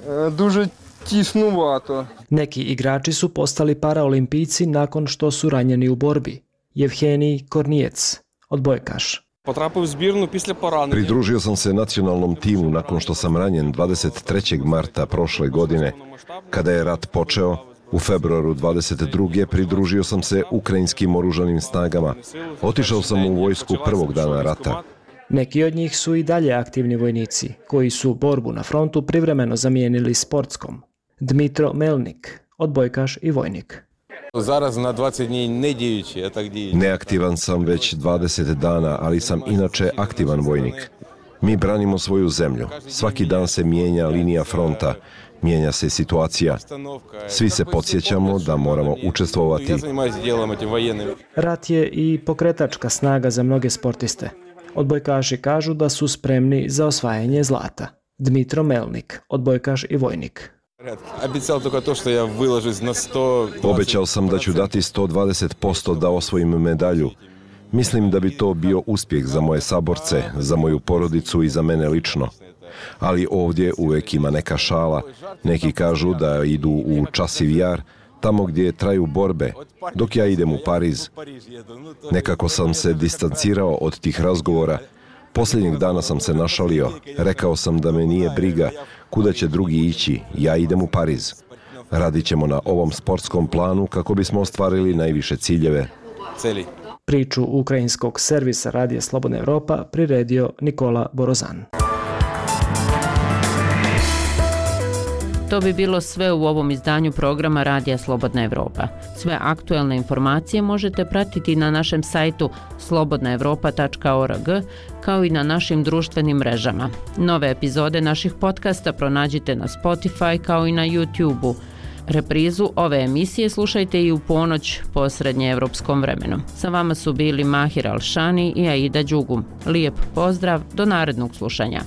Neki igrači su postali paraolimpijci nakon što su ranjeni u borbi. Jevhenij Kornijec, odbojkaš. Pridružio sam se nacionalnom timu nakon što sam ranjen dvadeset trećeg marta prošle godine. Kada je rat počeo, u februaru dvadeset druge pridružio sam se ukrajinskim oružanim snagama. Otišao sam u vojsku prvog dana rata. Neki od njih su i dalje aktivni vojnici, koji su borbu na frontu privremeno zamijenili sportskom. Dmitro Melnik, odbojkaš i vojnik. Neaktivan sam već dvadeset dana, ali sam inače aktivan vojnik. Mi branimo svoju zemlju. Svaki dan se mijenja linija fronta, mijenja se situacija. Svi se podsjećamo da moramo učestvovati. Rat je i pokretačka snaga za mnoge sportiste. Odbojkaši kažu da su spremni za osvajanje zlata. Dmitro Melnik, odbojkaš i vojnik. Obećao sam da ću dati sto dvadeset posto da osvojim medalju. Mislim da bi to bio uspjeh za moje saborce, za moju porodicu i za mene lično. Ali ovdje uvijek ima neka šala. Neki kažu da idu u Časiv Jar, tamo gdje traju borbe, dok ja idem u Pariz. Nekako sam se distancirao od tih razgovora. Posljednjeg dana sam se našalio. Rekao sam da me nije briga kuda će drugi ići. Ja idem u Pariz. Radit ćemo na ovom sportskom planu kako bismo ostvarili najviše ciljeve. Celi. Priču ukrajinskog servisa Radija Slobodna Evropa priredio Nikola Borozan. To bi bilo sve u ovom izdanju programa Radija Slobodna Evropa. Sve aktuelne informacije možete pratiti na našem sajtu slobodna evropa tačka org kao i na našim društvenim mrežama. Nove epizode naših podcasta pronađite na Spotify kao i na YouTube-u. Reprizu ove emisije slušajte i u ponoć po srednjeevropskom vremenu. Sa vama su bili Mahir Alšani i Aida Đugum. Lijep pozdrav, do narednog slušanja.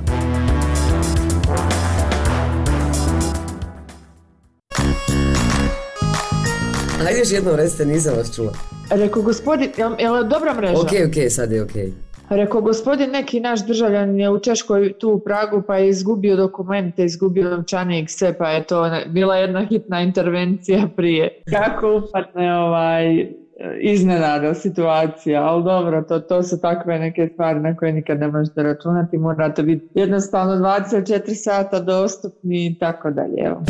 Ajde još jednom recite, nisam vas čula. Rekao gospodin, je li dobra mreža? Ok, ok, sad je ok. Rekao gospodin, neki naš državljan je u Češkoj tu u Pragu pa je izgubio dokumente, izgubio novčanik, sve, pa je to bila jedna hitna intervencija prije. Kako upadne ovaj iznenada situacija, ali dobro, to, to su takve neke stvari na koje nikad ne možete računati, morate biti jednostavno dvadeset četiri sata dostupni i tako dalje, evo.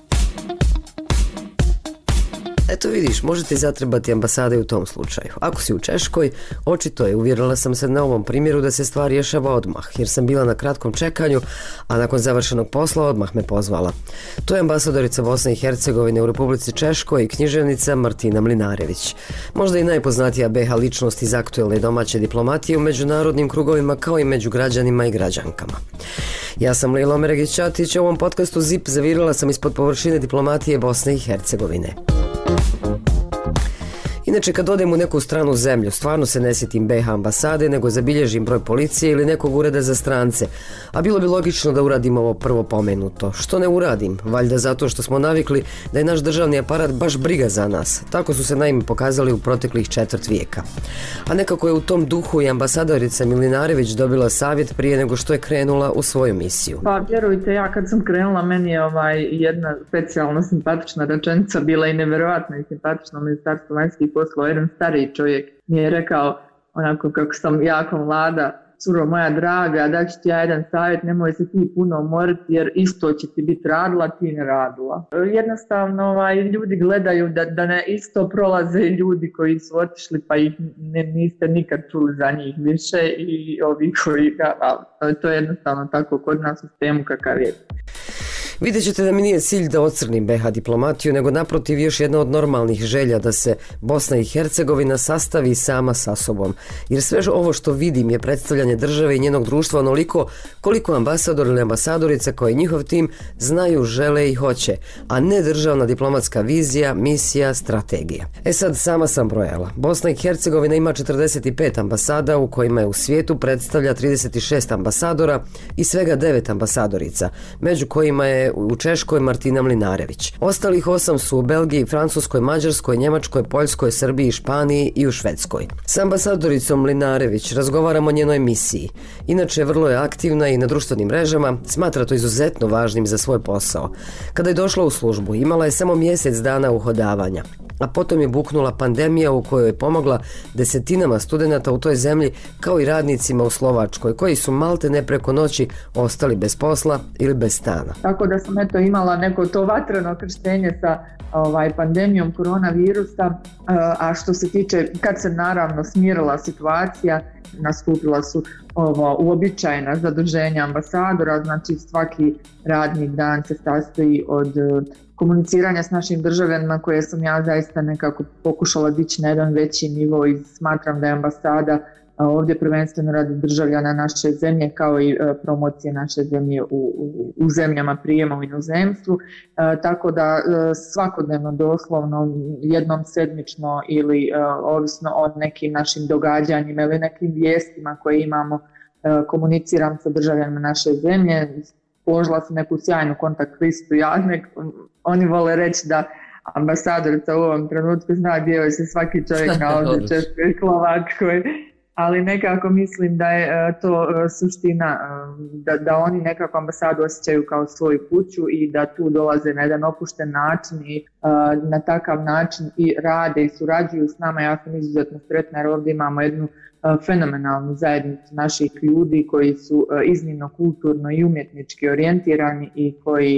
Eto vidiš, možete zatrebati ambasade u tom slučaju. Ako si u Češkoj, očito je, uvjerila sam se na ovom primjeru da se stvar rješava odmah, jer sam bila na kratkom čekanju, a nakon završenog posla odmah me pozvala. To je ambasadorica Bosne i Hercegovine u Republici Češkoj i književnica Martina Mlinarević. Možda i najpoznatija be ha ličnost iz aktuelne domaće diplomatije u međunarodnim krugovima kao i među građanima i građankama. Ja sam Lilo Meregić-Ćatić, u ovom podcastu Zip zavirila sam ispod površine diplomatije Bosne i Hercegovine. Inače, kad odem u neku stranu zemlju, stvarno se ne sjetim be ha ambasade, nego zabilježim broj policije ili nekog ureda za strance. A bilo bi logično da uradim ovo prvo pomenuto. Što ne uradim? Valjda zato što smo navikli da je naš državni aparat baš briga za nas. Tako su se naime pokazali u proteklih četvrt vijeka. A nekako je u tom duhu i ambasadorica Mlinarević dobila savjet prije nego što je krenula u svoju misiju. Pa vjerujte, ja kad sam krenula, meni je ovaj jedna specijalno simpatična rečenica bila i nevjerojatno i simpatično Ministarstvo vanjskih poslova. Jedan stariji čovjek mi je rekao, onako kako sam jako mlada, curo moja draga, da ću ti ja jedan savjet, nemoj se ti puno umoriti jer isto će ti biti radila, ti ne radila. Jednostavno ovaj, ljudi gledaju da, da ne isto prolaze ljudi koji su otišli pa ih ne, niste nikad čuli za njih više i ovi koji ga, to je jednostavno tako kod nas u sistemu kakav je. Vidjet ćete da mi nije cilj da ocrnim be ha diplomatiju, nego naprotiv još jedna od normalnih želja da se Bosna i Hercegovina sastavi sama sa sobom. Jer sve ovo što vidim je predstavljanje države i njenog društva onoliko koliko ambasador ili ambasadorica koji njihov tim znaju, žele i hoće, a ne državna diplomatska vizija, misija, strategija. E sad, sama sam brojala. Bosna i Hercegovina ima četrdeset pet ambasada u kojima je u svijetu predstavlja trideset šest ambasadora i svega devet ambasadorica, među kojima je u Češkoj Martina Mlinarević. Ostalih osam su u Belgiji, Francuskoj, Mađarskoj, Njemačkoj, Poljskoj, Srbiji, Španiji i u Švedskoj. S ambasadoricom Mlinarević razgovaramo o njenoj misiji. Inače, vrlo je aktivna i na društvenim mrežama, smatra to izuzetno važnim za svoj posao. Kada je došla u službu, imala je samo mjesec dana uhodavanja, a potom je buknula pandemija u kojoj je pomogla desetinama studenata u toj zemlji kao i radnicima u Slovačkoj, koji su malte ne preko noći ostali bez posla ili bez stana. Tako da sam eto imala neko to vatreno krštenje sa ovaj, pandemijom koronavirusa, a što se tiče, kad se naravno smirila situacija, nastupila su ovo, uobičajena zaduženja ambasadora, znači svaki radni dan se sastoji od komuniciranja s našim državljanima koje sam ja zaista nekako pokušala dići na jedan veći nivo i smatram da je ambasada ovdje prvenstveno radi državljana naše zemlje kao i promocije naše zemlje u, u, u zemljama prijema u inozemstvu, e, tako da e, svakodnevno doslovno jednom sedmično ili e, ovisno o nekim našim događanjima ili nekim vijestima koje imamo, e, komuniciram sa državljanima naše zemlje. Položila sam neku sjajnu kontakt listu, ja nek, oni vole reći da ambasadorica u ovom trenutku zna gdje joj se svaki čovjek nalazi, Češkoj i Slovačkoj. Ali nekako mislim da je to suština, da, da oni nekako ambasadu osjećaju kao svoju kuću i da tu dolaze na jedan opušten način i uh, na takav način i rade i surađuju s nama. Ja sam izuzetno sretna jer ovdje imamo jednu uh, fenomenalnu zajednicu naših ljudi koji su uh, iznimno kulturno i umjetnički orijentirani i koji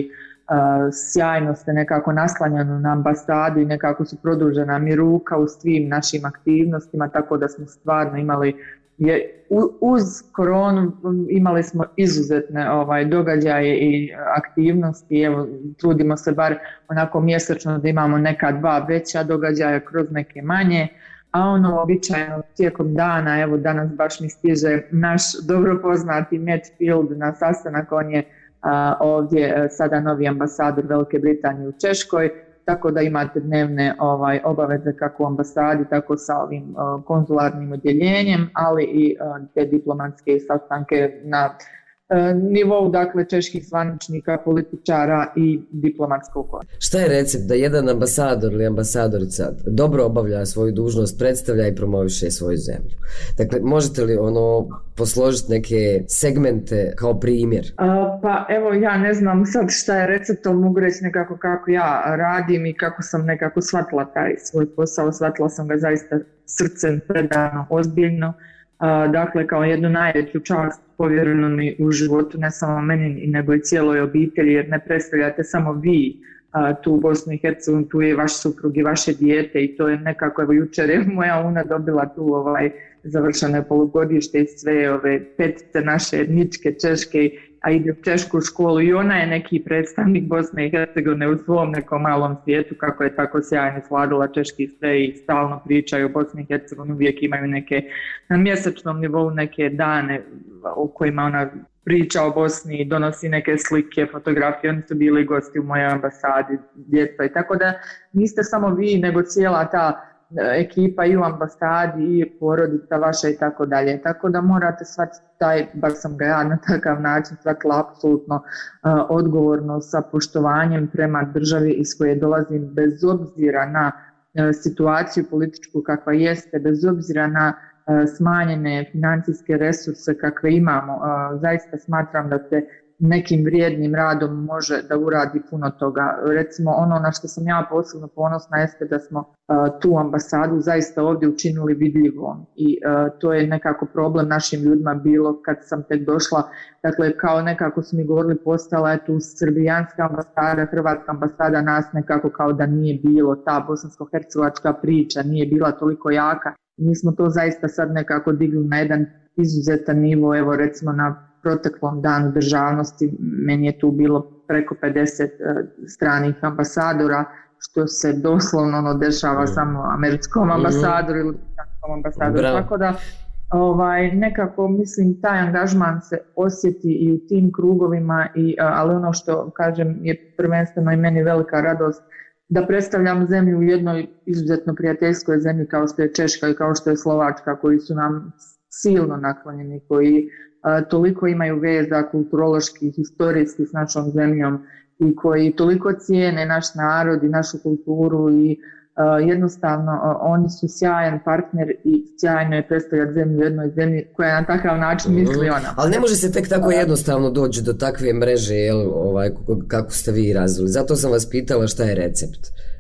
sjajno ste nekako naslanjani na ambasadu i nekako su produžena mi ruka u svim našim aktivnostima, tako da smo stvarno imali je, uz koronu imali smo izuzetne ovaj, događaje i aktivnosti. Evo, trudimo se bar onako mjesečno da imamo neka dva veća događaja kroz neke manje, a ono običajno tijekom dana, evo danas baš mi stiže naš dobro poznati Matt Field na sastanak, on je a, ovdje sada novi ambasador Velike Britanije u Češkoj, tako da imate dnevne ovaj, obaveze kako u ambasadi, tako sa ovim uh, konzularnim odjeljenjem, ali i uh, te diplomatske sastanke na uh, nivou, dakle, čeških zvaničnika, političara i diplomatskog kora. Šta je recept da jedan ambasador ili ambasadorica dobro obavlja svoju dužnost, predstavlja i promoviše svoju zemlju? Dakle, možete li ono posložiti neke segmente kao primjer? Uh, pa evo, ja ne znam sad šta je recept, ali mogu reći nekako kako ja radim i kako sam nekako shvatila taj svoj posao. Shvatila sam ga zaista srcem, predano, ozbiljno. Uh, dakle, kao jednu najveću čast povjereno mi u životu, ne samo meni, nego i cijeloj obitelji, jer ne predstavljate samo vi uh, tu u Bosnu i Hercegovini, tu je vaš suprug i vaše dijete i to je nekako, evo jučer je moja una dobila tu ovaj završeno je polugodište i sve ove petice naše etničke češke, a ide u češku školu i ona je neki predstavnik Bosne i Hercegovine u svom nekom malom svijetu, kako je tako sjajno svladala češki sve i stalno pričaju o Bosni i Hercegovini, uvijek imaju neke na mjesečnom nivou neke dane u kojima ona priča o Bosni, donosi neke slike, fotografije, oni su bili gosti u mojoj ambasadi, djeca i tako da niste samo vi, nego cijela ta ekipa i u ambasadi i porodica vaša i tako dalje. Tako da morate shvatiti taj, bar sam ga ja na takav način shvatila apsolutno uh, odgovorno sa poštovanjem prema državi iz koje dolazim, bez obzira na uh, situaciju političku kakva jeste, bez obzira na uh, smanjene financijske resurse kakve imamo. Uh, zaista smatram da se nekim vrijednim radom može da uradi puno toga. Recimo ono na što sam ja posebno ponosna jeste da smo uh, tu ambasadu zaista ovdje učinili vidljivom i uh, to je nekako problem našim ljudima bilo kad sam tek došla, dakle kao nekako su mi govorili postala je tu srbijanska ambasada, hrvatska ambasada, nas nekako kao da nije bilo, ta bosansko-hercegovačka priča nije bila toliko jaka. Mi smo to zaista sad nekako digli na jedan izuzetan nivo, evo recimo na proteklom danu državnosti meni je tu bilo preko pedeset uh, stranih ambasadora, što se doslovno ono dešava mm. samo američkom ambasadoru ili britanskom ambasadoru. Bravo. Tako da ovaj, nekako mislim taj angažman se osjeti i u tim krugovima, i, uh, ali ono što kažem je prvenstveno i meni velika radost da predstavljam zemlju u jednoj izuzetno prijateljskoj zemlji kao što je Češka i kao što je Slovačka, koji su nam silno naklonjeni, koji a, toliko imaju veza kulturoloških, historijskih s našom zemljom i koji toliko cijene naš narod i našu kulturu i a, jednostavno a, oni su sjajan partner i sjajno je predstavljati zemlju u jednoj zemlji koja na takav način misli ona. Ali ne može se tek tako jednostavno doći do takve mreže, jel, ovaj, kako ste vi razvili. Zato sam vas pitala šta je recept.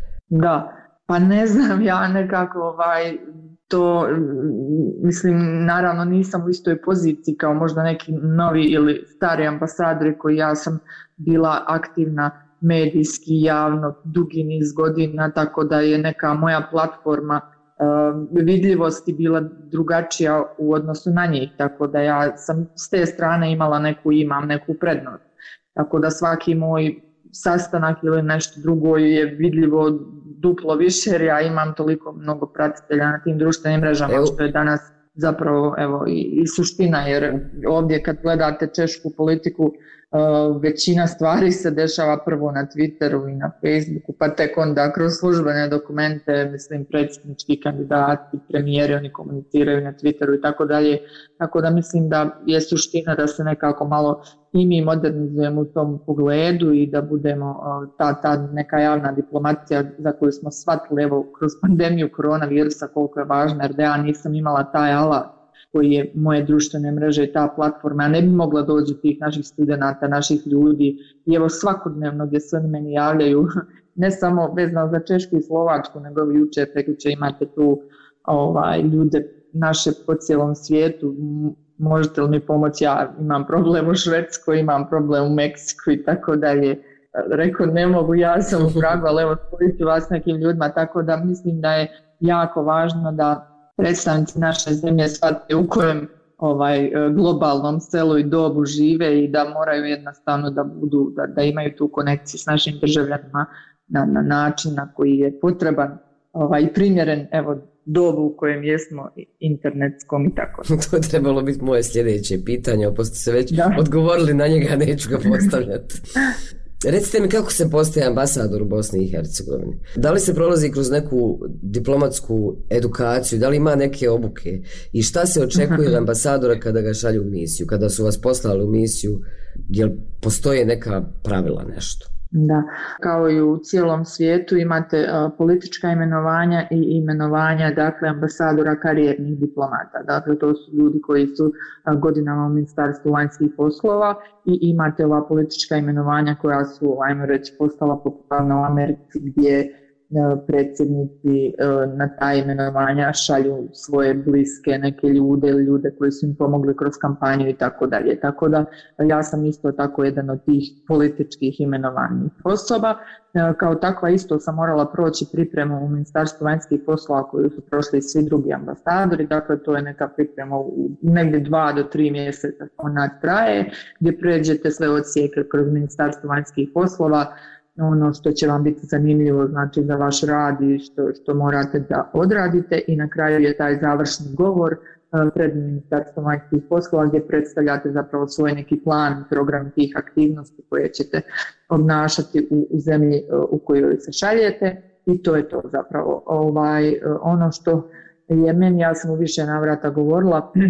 Da, pa ne znam, ja nekako ovaj... To, mislim, naravno nisam u istoj poziciji kao možda neki novi ili stari ambasadori koji ja sam bila aktivna medijski, javno, dugi niz godina, tako da je neka moja platforma uh, vidljivosti bila drugačija u odnosu na njih, tako da ja sam s te strane imala neku, imam neku prednost. Tako da svaki moj sastanak ili nešto drugo je vidljivo duplo više, jer ja imam toliko mnogo pratitelja na tim društvenim mrežama, evo, što je danas zapravo evo, i, i suština, jer ovdje kad gledate češku politiku, uh, većina stvari se dešava prvo na Twitteru i na Facebooku, pa tek onda kroz službene dokumente, mislim, predsjednički kandidati, premijeri, oni komuniciraju na Twitteru i tako dalje, tako da mislim da je suština da se nekako malo i mi modernizujemo u tom pogledu i da budemo uh, ta, ta neka javna diplomacija za koju smo shvatili evo kroz pandemiju koronavirusa koliko je važna, jer da ja nisam imala taj alat koji je moje društvene mreže i ta platforma, ja ne bi mogla doći tih naših studenata, naših ljudi i evo svakodnevno gdje se oni meni javljaju, ne samo vezano za Češku i Slovačku, nego jučer, prekjučer imate tu ovaj, ljude naše po cijelom svijetu, možete li mi pomoći, ja imam problem u Švedskoj, imam problem u Meksiku i tako dalje. rekao ne mogu, ja sam u pragu, ali evo spojit ću vas nekim ljudima, tako da mislim da je jako važno da predstavnici naše zemlje shvate u kojem ovaj globalnom selu i dobu žive i da moraju jednostavno da budu, da, da imaju tu konekciju s našim državljanima na, na način na koji je potreban ovaj, i primjeren, evo, dobu u kojem jesmo internetskom i tako. To je trebalo biti moje sljedeće pitanje, pošto ste već da. odgovorili na njega, neću ga postavljati. Recite mi kako se postaje ambasador u Bosni i Hercegovini? Da li se prolazi kroz neku diplomatsku edukaciju, da li ima neke obuke i šta se očekuje od ambasadora kada ga šalju u misiju, kada su vas poslali u misiju, jel postoje neka pravila, nešto? Da, kao i u cijelom svijetu imate uh, politička imenovanja i imenovanja, dakle, ambasadora karijernih diplomata. Dakle, to su ljudi koji su uh, godinama u Ministarstvu vanjskih poslova i imate ova politička imenovanja koja su, ajmo reći, postala popularna u Americi gdje predsjednici na ta imenovanja šalju svoje bliske neke ljude ili ljude koji su im pomogli kroz kampanju i tako dalje. Tako da ja sam isto tako jedan od tih političkih imenovanih osoba. Kao takva isto sam morala proći pripremu u Ministarstvu vanjskih poslova koju su prošli svi drugi ambasadori. Dakle, to je neka priprema u negdje dva do tri mjeseca ona traje, gdje pređete sve odsjeke kroz Ministarstvo vanjskih poslova, ono što će vam biti zanimljivo, znači za vaš rad i što, što morate da odradite, i na kraju je taj završni govor uh, pred Ministarstvom vanjskih poslova gdje predstavljate zapravo svoj neki plan, program tih aktivnosti koje ćete obnašati u, u zemlji uh, u kojoj se šaljete, i to je to zapravo. Ovaj, uh, ono što je meni, ja sam u više navrata govorila uh,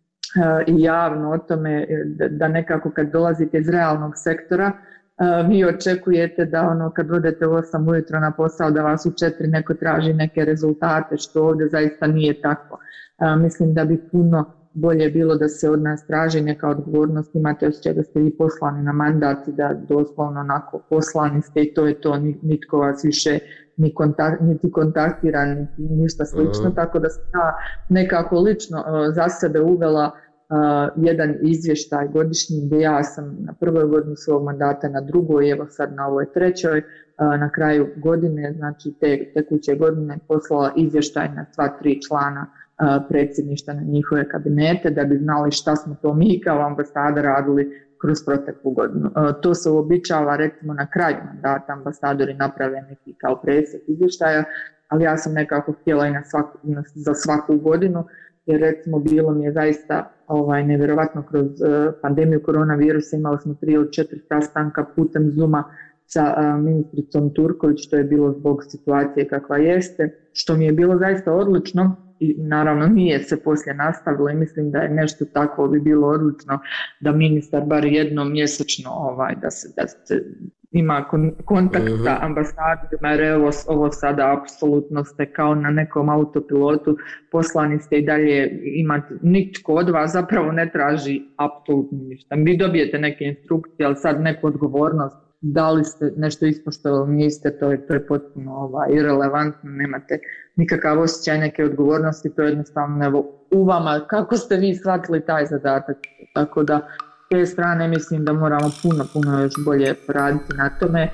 i javno o tome, da, da nekako kad dolazite iz realnog sektora, Uh, vi očekujete da ono kad odete u osam ujutro na posao da vas u četiri neko traži neke rezultate, što ovdje zaista nije tako. Uh, mislim da bi puno bolje bilo da se od nas traži neka odgovornost, imate osjećaj da ste vi poslani na mandat i da doslovno onako poslani ste i to je to, nitko vas više ni kontakt, niti kontaktira, niti ništa slično, uh-huh. tako da sam ja nekako lično uh, za sebe uvela Uh, jedan izvještaj godišnji gdje ja sam na prvoj godini svog mandata, na drugoj, evo sad na ovoj trećoj, uh, na kraju godine, znači te tekuće godine, poslala izvještaj na sva tri člana uh, predsjedništva, na njihove kabinete, da bi znali šta smo to mi kao ambasada radili kroz proteklu godinu. Uh, to se uobičava recimo na kraju mandata, ambasadori naprave neki kao presjek izvještaja, ali ja sam nekako htjela i na svaku, na, za svaku godinu, jer recimo bilo mi je zaista ovaj, nevjerovatno kroz uh, pandemiju koronavirusa, imali smo tri ili četiri sastanka putem Zooma sa uh, ministricom Turković, što je bilo zbog situacije kakva jeste, što mi je bilo zaista odlično i naravno nije se poslije nastavilo i mislim da je nešto tako bi bilo odlično da ministar bar jednom mjesečno ovaj, da se, da se ima kon, kontakt uh-huh. sa ambasadorima, jer ovo, ovo sada apsolutno ste kao na nekom autopilotu, poslani ste i dalje, imate, nitko od vas zapravo ne traži apsolutno ništa. Vi dobijete neke instrukcije, ali sad neku odgovornost, da li ste nešto ispoštovali, niste, to je, to je potpuno ovaj, irelevantno, nemate nikakav osjećaj neke odgovornosti, to je jednostavno evo, u vama, kako ste vi shvatili taj zadatak, tako da s te strane mislim da moramo puno, puno još bolje poraditi na tome.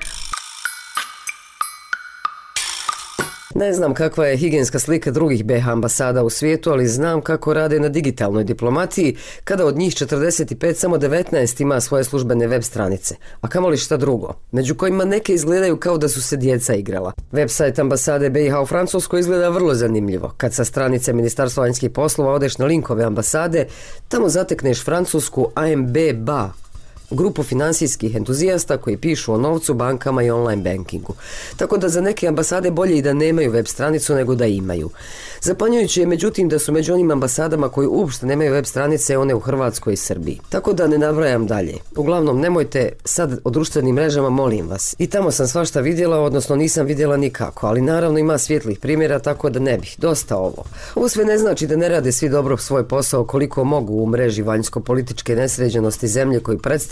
Ne znam kakva je higijenska slika drugih be ha ambasada u svijetu, ali znam kako rade na digitalnoj diplomatiji, kada od njih četrdeset pet samo devetnaest ima svoje službene web stranice, a kamoli šta drugo, među kojima neke izgledaju kao da su se djeca igrala. Website ambasade be ha u Francuskoj izgleda vrlo zanimljivo. Kad sa stranice Ministarstva vanjskih poslova odeš na linkove ambasade, tamo zatekneš francusku a em be B A, grupu finansijskih entuzijasta koji pišu o novcu, bankama i online bankingu. Tako da za neke ambasade bolje i da nemaju web stranicu nego da imaju. Zapanjujuće je međutim da su među onim ambasadama koji uopšte nemaju web stranice one u Hrvatskoj i Srbiji. Tako da ne nabrajam dalje. Uglavnom nemojte sad o društvenim mrežama, molim vas. I tamo sam svašta vidjela, odnosno nisam vidjela nikako, ali naravno ima svjetlih primjera, tako da ne bih. Dosta ovo. Ovo sve ne znači da ne rade svi dobro svoj posao koliko mogu u mreži vanjsko-političke nesređenosti zemlje koji predstavljaju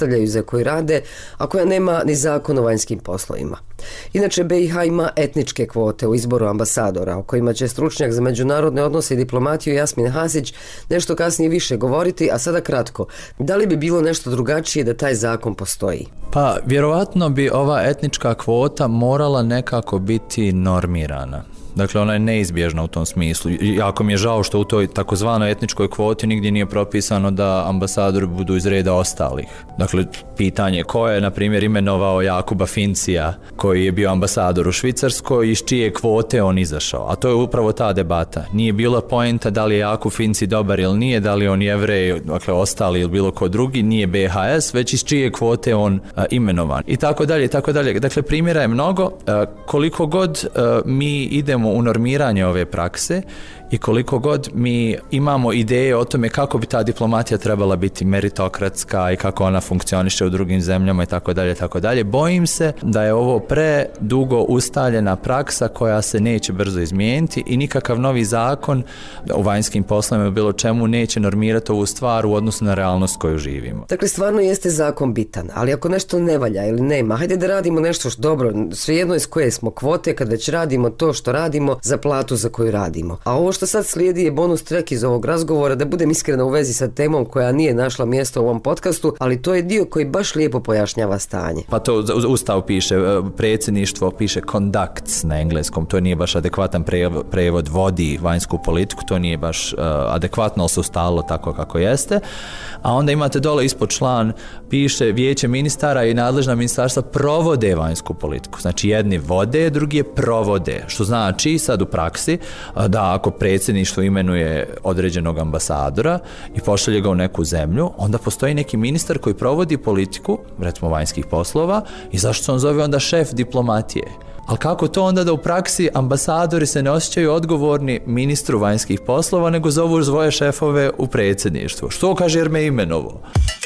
predstavljaju, za koju rade, a koja nema ni zakon o vanjskim poslovima. Inače, B i H ima etničke kvote u izboru ambasadora, o kojima će stručnjak za međunarodne odnose i diplomatiju Jasmin Hasić nešto kasnije više govoriti, a sada kratko. Da li bi bilo nešto drugačije da taj zakon postoji? Pa, vjerovatno bi ova etnička kvota morala nekako biti normirana. Dakle, ona je neizbježna u tom smislu. Jako mi je žao što u toj takozvanoj etničkoj kvoti nigdje nije propisano da ambasadori budu iz reda ostalih. Dakle, pitanje ko je, na primjer, imenovao Jakuba Fincija, koji je bio ambasador u Švicarskoj, iz čije kvote on izašao. A to je upravo ta debata. Nije bila poenta da li je Jakub Finci dobar ili nije, da li on Jevrej, dakle, ostali ili bilo ko drugi, nije B H S, već iz čije kvote on a, imenovan. I tako dalje, i tako dalje. Dakle, primjera je mnogo. A, koliko god a, mi idemo u normiranje ove prakse i koliko god mi imamo ideje o tome kako bi ta diplomatija trebala biti meritokratska i kako ona funkcioniše u drugim zemljama i tako dalje, tako dalje, bojim se da je ovo predugo ustaljena praksa koja se neće brzo izmijeniti i nikakav novi zakon u vanjskim poslovima bilo čemu neće normirati ovu stvar u odnosu na realnost koju živimo. Dakle, stvarno jeste zakon bitan, ali ako nešto ne valja ili nema, hajde da radimo nešto što dobro, svejedno iz koje smo kvote, kad već radimo to što radimo za platu za koju radimo. A ovo što sad slijedi je bonus track iz ovog razgovora, da budem iskrena u vezi sa temom koja nije našla mjesto u ovom podcastu, ali to je dio koji baš lijepo pojašnjava stanje. Pa to Ustav piše, predsjedništvo piše conducts na engleskom, to nije baš adekvatan prevod, vodi vanjsku politiku, to nije baš uh, adekvatno, ali se ustalo tako kako jeste. A onda imate dole ispod član, piše vijeće ministara i nadležna ministarstva provode vanjsku politiku. Znači jedni vode, drugi je provode, što znači sad u praksi da ako predsjedništvo imenuje određenog ambasadora i pošalje ga u neku zemlju, onda postoji neki ministar koji provodi politiku, recimo vanjskih poslova, i zašto se on zove onda šef diplomatije? Ali kako to onda da u praksi ambasadori se ne osjećaju odgovorni ministru vanjskih poslova, nego zovu svoje šefove u predsjedništvu? Što kaže jer me imenovo?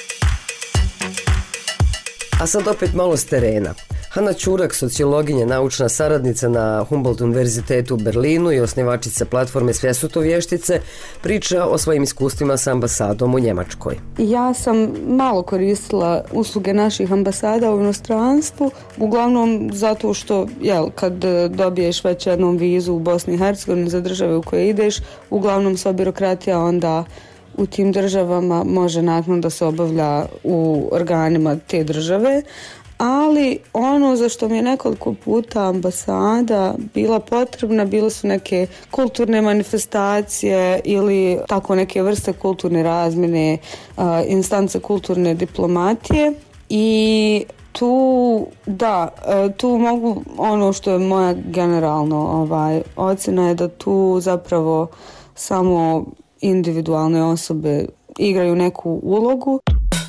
A sad opet malo s terena. Hana Čurak, sociologinja, naučna saradnica na Humboldt univerzitetu u Berlinu i osnivačica platforme Svjesutovještice, priča o svojim iskustvima sa ambasadom u Njemačkoj. Ja sam malo koristila usluge naših ambasada u inostranstvu, uglavnom zato što jel, kad dobiješ već jednom vizu u Bosni i Hercegovini za države u koje ideš, uglavnom sva birokratija onda u tim državama može nakon da se obavlja u organima te države. Ali ono za što mi je nekoliko puta ambasada bila potrebna, bile su neke kulturne manifestacije ili tako neke vrste kulturne razmjene, instance kulturne diplomatije. I tu, da, tu mogu, ono što je moja generalno ovaj, ocjena je da tu zapravo samo individualne osobe igraju neku ulogu.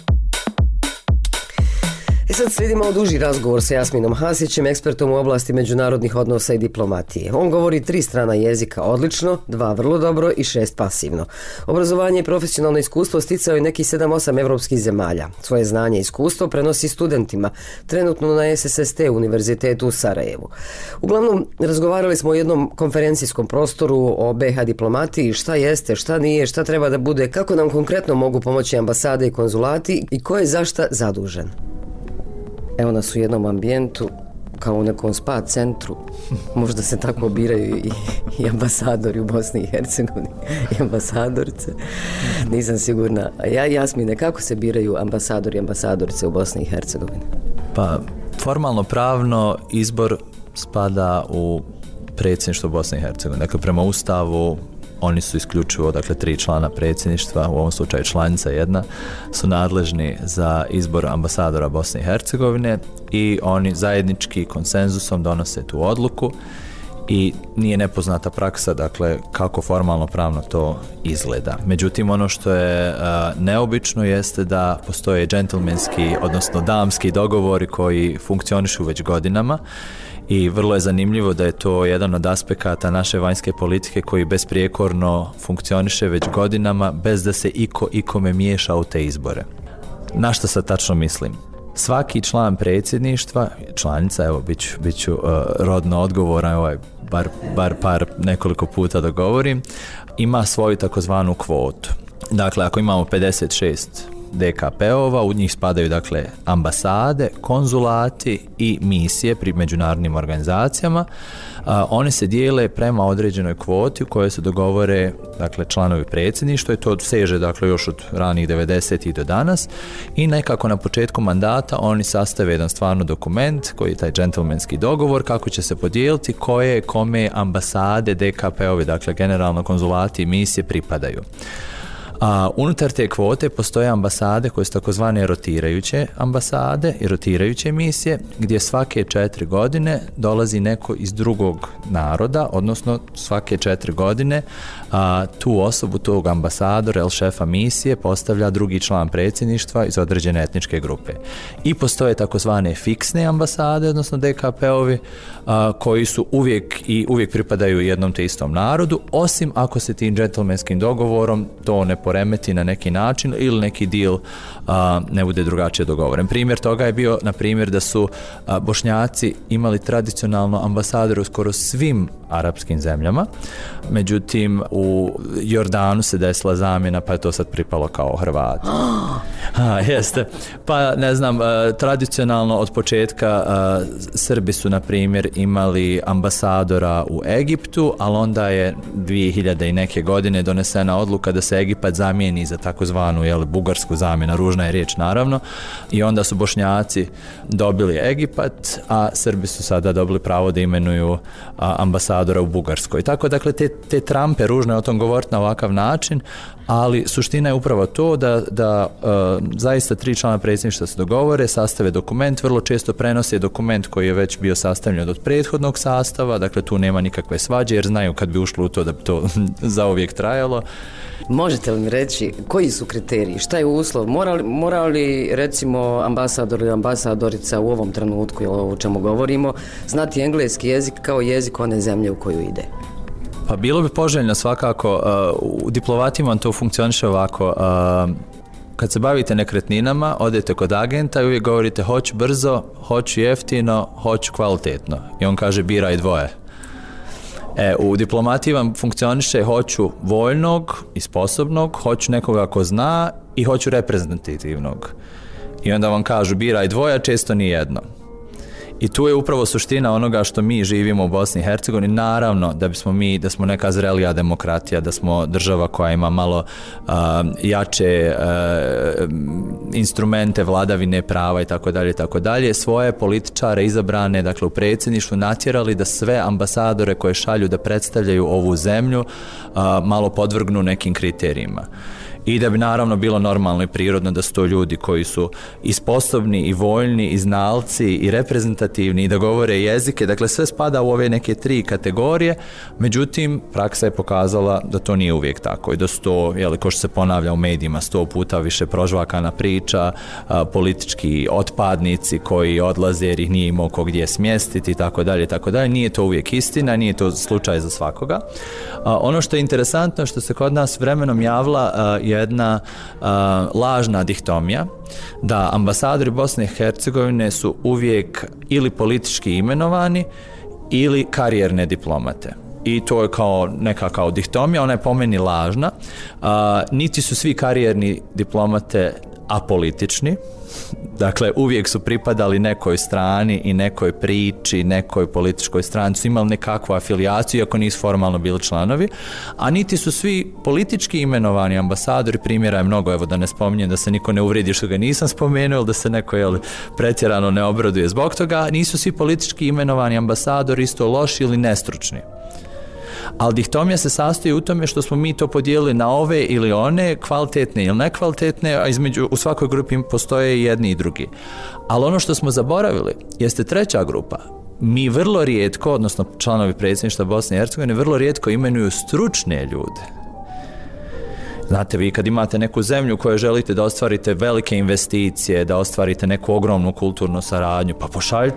I sad slijedi malo duži razgovor sa Jasminom Hasićem, ekspertom u oblasti međunarodnih odnosa i diplomatije. On govori tri strana jezika odlično, dva vrlo dobro i šest pasivno. Obrazovanje i profesionalno iskustvo sticao je neki sedam osam evropskih zemalja. Svoje znanje i iskustvo prenosi studentima, trenutno na S S S T univerzitetu u Sarajevu. Uglavnom, razgovarali smo o jednom konferencijskom prostoru, o B H diplomatiji, šta jeste, šta nije, šta treba da bude, kako nam konkretno mogu pomoći ambasade i konzulati i ko je za šta zadužen. Evo nas u jednom ambijentu, kao u nekom spa centru. Možda se tako biraju i, i ambasadori u Bosni i Hercegovini i ambasadorice. Nisam sigurna. A ja, Jasmine, kako se biraju ambasadori i ambasadorice u Bosni i Hercegovini? Pa, formalno pravno izbor spada u predsjedništvo Bosne i Hercegovine. Dakle, prema Ustavu oni su isključivo, dakle, tri člana predsjedništva, u ovom slučaju članica jedna, su nadležni za izbor ambasadora Bosne i Hercegovine i oni zajednički konsenzusom donose tu odluku i nije nepoznata praksa, dakle, kako formalno pravno to izgleda. Međutim, ono što je uh, neobično jeste da postoje džentlmenski, odnosno damski dogovori koji funkcionišu već godinama. I vrlo je zanimljivo da je to jedan od aspekata naše vanjske politike koji besprijekorno funkcioniše već godinama bez da se iko ikome miješa u te izbore. Na što sad tačno mislim? Svaki član predsjedništva, članica, evo bit ću, bit ću uh, rodno odgovoran, ovaj, bar, bar par nekoliko puta da govorim, ima svoju takozvanu kvotu. Dakle, ako imamo pedeset šest de ka pe-ova, u njih spadaju dakle ambasade, konzulati i misije pri međunarodnim organizacijama. A, one se dijele prema određenoj kvoti u kojoj se dogovore dakle članovi predsjedništva i to seže dakle još od ranih devedesetih do danas i nekako na početku mandata oni sastave jedan stvarno dokument koji je taj džentlmenski dogovor kako će se podijeliti koje kome ambasade, de ka pe-ovi, dakle generalno konzulati i misije pripadaju. A unutar te kvote postoje ambasade koje su takozvane rotirajuće ambasade i rotirajuće misije gdje svake četiri godine dolazi neko iz drugog naroda, odnosno svake četiri godine a, tu osobu, tog ambasadora ili šefa misije postavlja drugi član predsjedništva iz određene etničke grupe. I postoje takozvane fiksne ambasade, odnosno de ka pe-ovi a, koji su uvijek i uvijek pripadaju jednom te istom narodu, osim ako se tim džentlmenskim dogovorom to ne poremeti na neki način ili neki deal a, ne bude drugačije dogovoren. Primjer toga je bio, na primjer, da su a, Bošnjaci imali tradicionalno ambasadore u skoro svim arapskim zemljama, međutim u Jordanu se desila zamjena pa je to sad pripalo kao Hrvati. Ha, jeste. Pa ne znam, tradicionalno od početka Srbi su na primjer imali ambasadora u Egiptu, ali onda je dvije hiljade i neke godine donesena odluka da se Egipat zamijeni za takozvanu jel, bugarsku zamjenu, ružna je riječ naravno, i onda su Bošnjaci dobili Egipat, a Srbi su sada dobili pravo da imenuju ambasadora u Bugarskoj. Tako dakle te, te trampe ružno je o tom govoriti na ovakav način, ali suština je upravo to da, da uh, zaista tri člana predsjedništva se dogovore, sastave dokument, vrlo često prenose dokument koji je već bio sastavljen od prethodnog sastava, dakle tu nema nikakve svađe jer znaju kad bi ušlo u to da bi to zauvijek trajalo. Možete li mi reći koji su kriteriji, šta je uslov, mora li, mora li recimo ambasador ili ambasadorica u ovom trenutku ili o čemu govorimo znati engleski jezik kao jezik one zemlje u koju ide? Pa bilo bi poželjno svakako, uh, u diplomatima to funkcioniše ovako, uh, kad se bavite nekretninama, odete kod agenta i uvijek govorite hoću brzo, hoću jeftino, hoću kvalitetno i on kaže biraj dvoje. E, u diplomatiji vam funkcioniše hoću voljnog i sposobnog, hoću nekoga ko zna i hoću reprezentativnog. I onda vam kažu biraj dvoje, često ni jedno. I tu je upravo suština onoga što mi živimo u Bosni i Hercegovini. Naravno da bismo mi, da smo neka zrelija demokratija, da smo država koja ima malo uh, jače uh, instrumente vladavine prava i tako dalje i tako dalje, svoje političare izabrane, dakle u predsjedništvu, natjerali da sve ambasadore koje šalju da predstavljaju ovu zemlju uh, malo podvrgnu nekim kriterijima. I da bi naravno bilo normalno i prirodno da su to ljudi koji su i sposobni i voljni i znalci i reprezentativni i da govore jezike, dakle sve spada u ove neke tri kategorije, međutim praksa je pokazala da to nije uvijek tako i da su to, jeli, ko što se ponavlja u medijima sto puta više prožvakana priča, a, politički otpadnici koji odlaze jer ih nije imao ko gdje smjestiti i tako dalje i tako dalje, nije to uvijek istina, nije to slučaj za svakoga. A, ono što je interesantno što se kod nas vremenom javila a, je jedna uh, lažna dihtomija da ambasadori Bosne i Hercegovine su uvijek ili politički imenovani ili karijerne diplomate. I to je kao neka kao dihtomija, ona je po meni lažna. Uh, niti su svi karijerni diplomate apolitični, dakle uvijek su pripadali nekoj strani i nekoj priči, nekoj političkoj strani, su imali nekakvu afilijaciju iako nisu formalno bili članovi, a niti su svi politički imenovani ambasadori, primjera je mnogo, evo da ne spominjem da se niko ne uvredi što ga nisam spomenuo ili da se neko jel, pretjerano ne obraduje zbog toga, nisu svi politički imenovani ambasadori isto loši ili nestručni. Ali dihtomija se sastoji u tome što smo mi to podijelili na ove ili one, kvalitetne ili nekvalitetne, a između u svakoj grupi postoje i jedni i drugi. Ali ono što smo zaboravili jeste treća grupa. Mi vrlo rijetko, odnosno članovi predsjedništva Bosne i Hercegovine, vrlo rijetko imenuju stručne ljude. Znate, vi kad imate neku zemlju u kojoj želite da ostvarite velike investicije, da ostvarite neku ogromnu kulturnu saradnju, pa pošaljite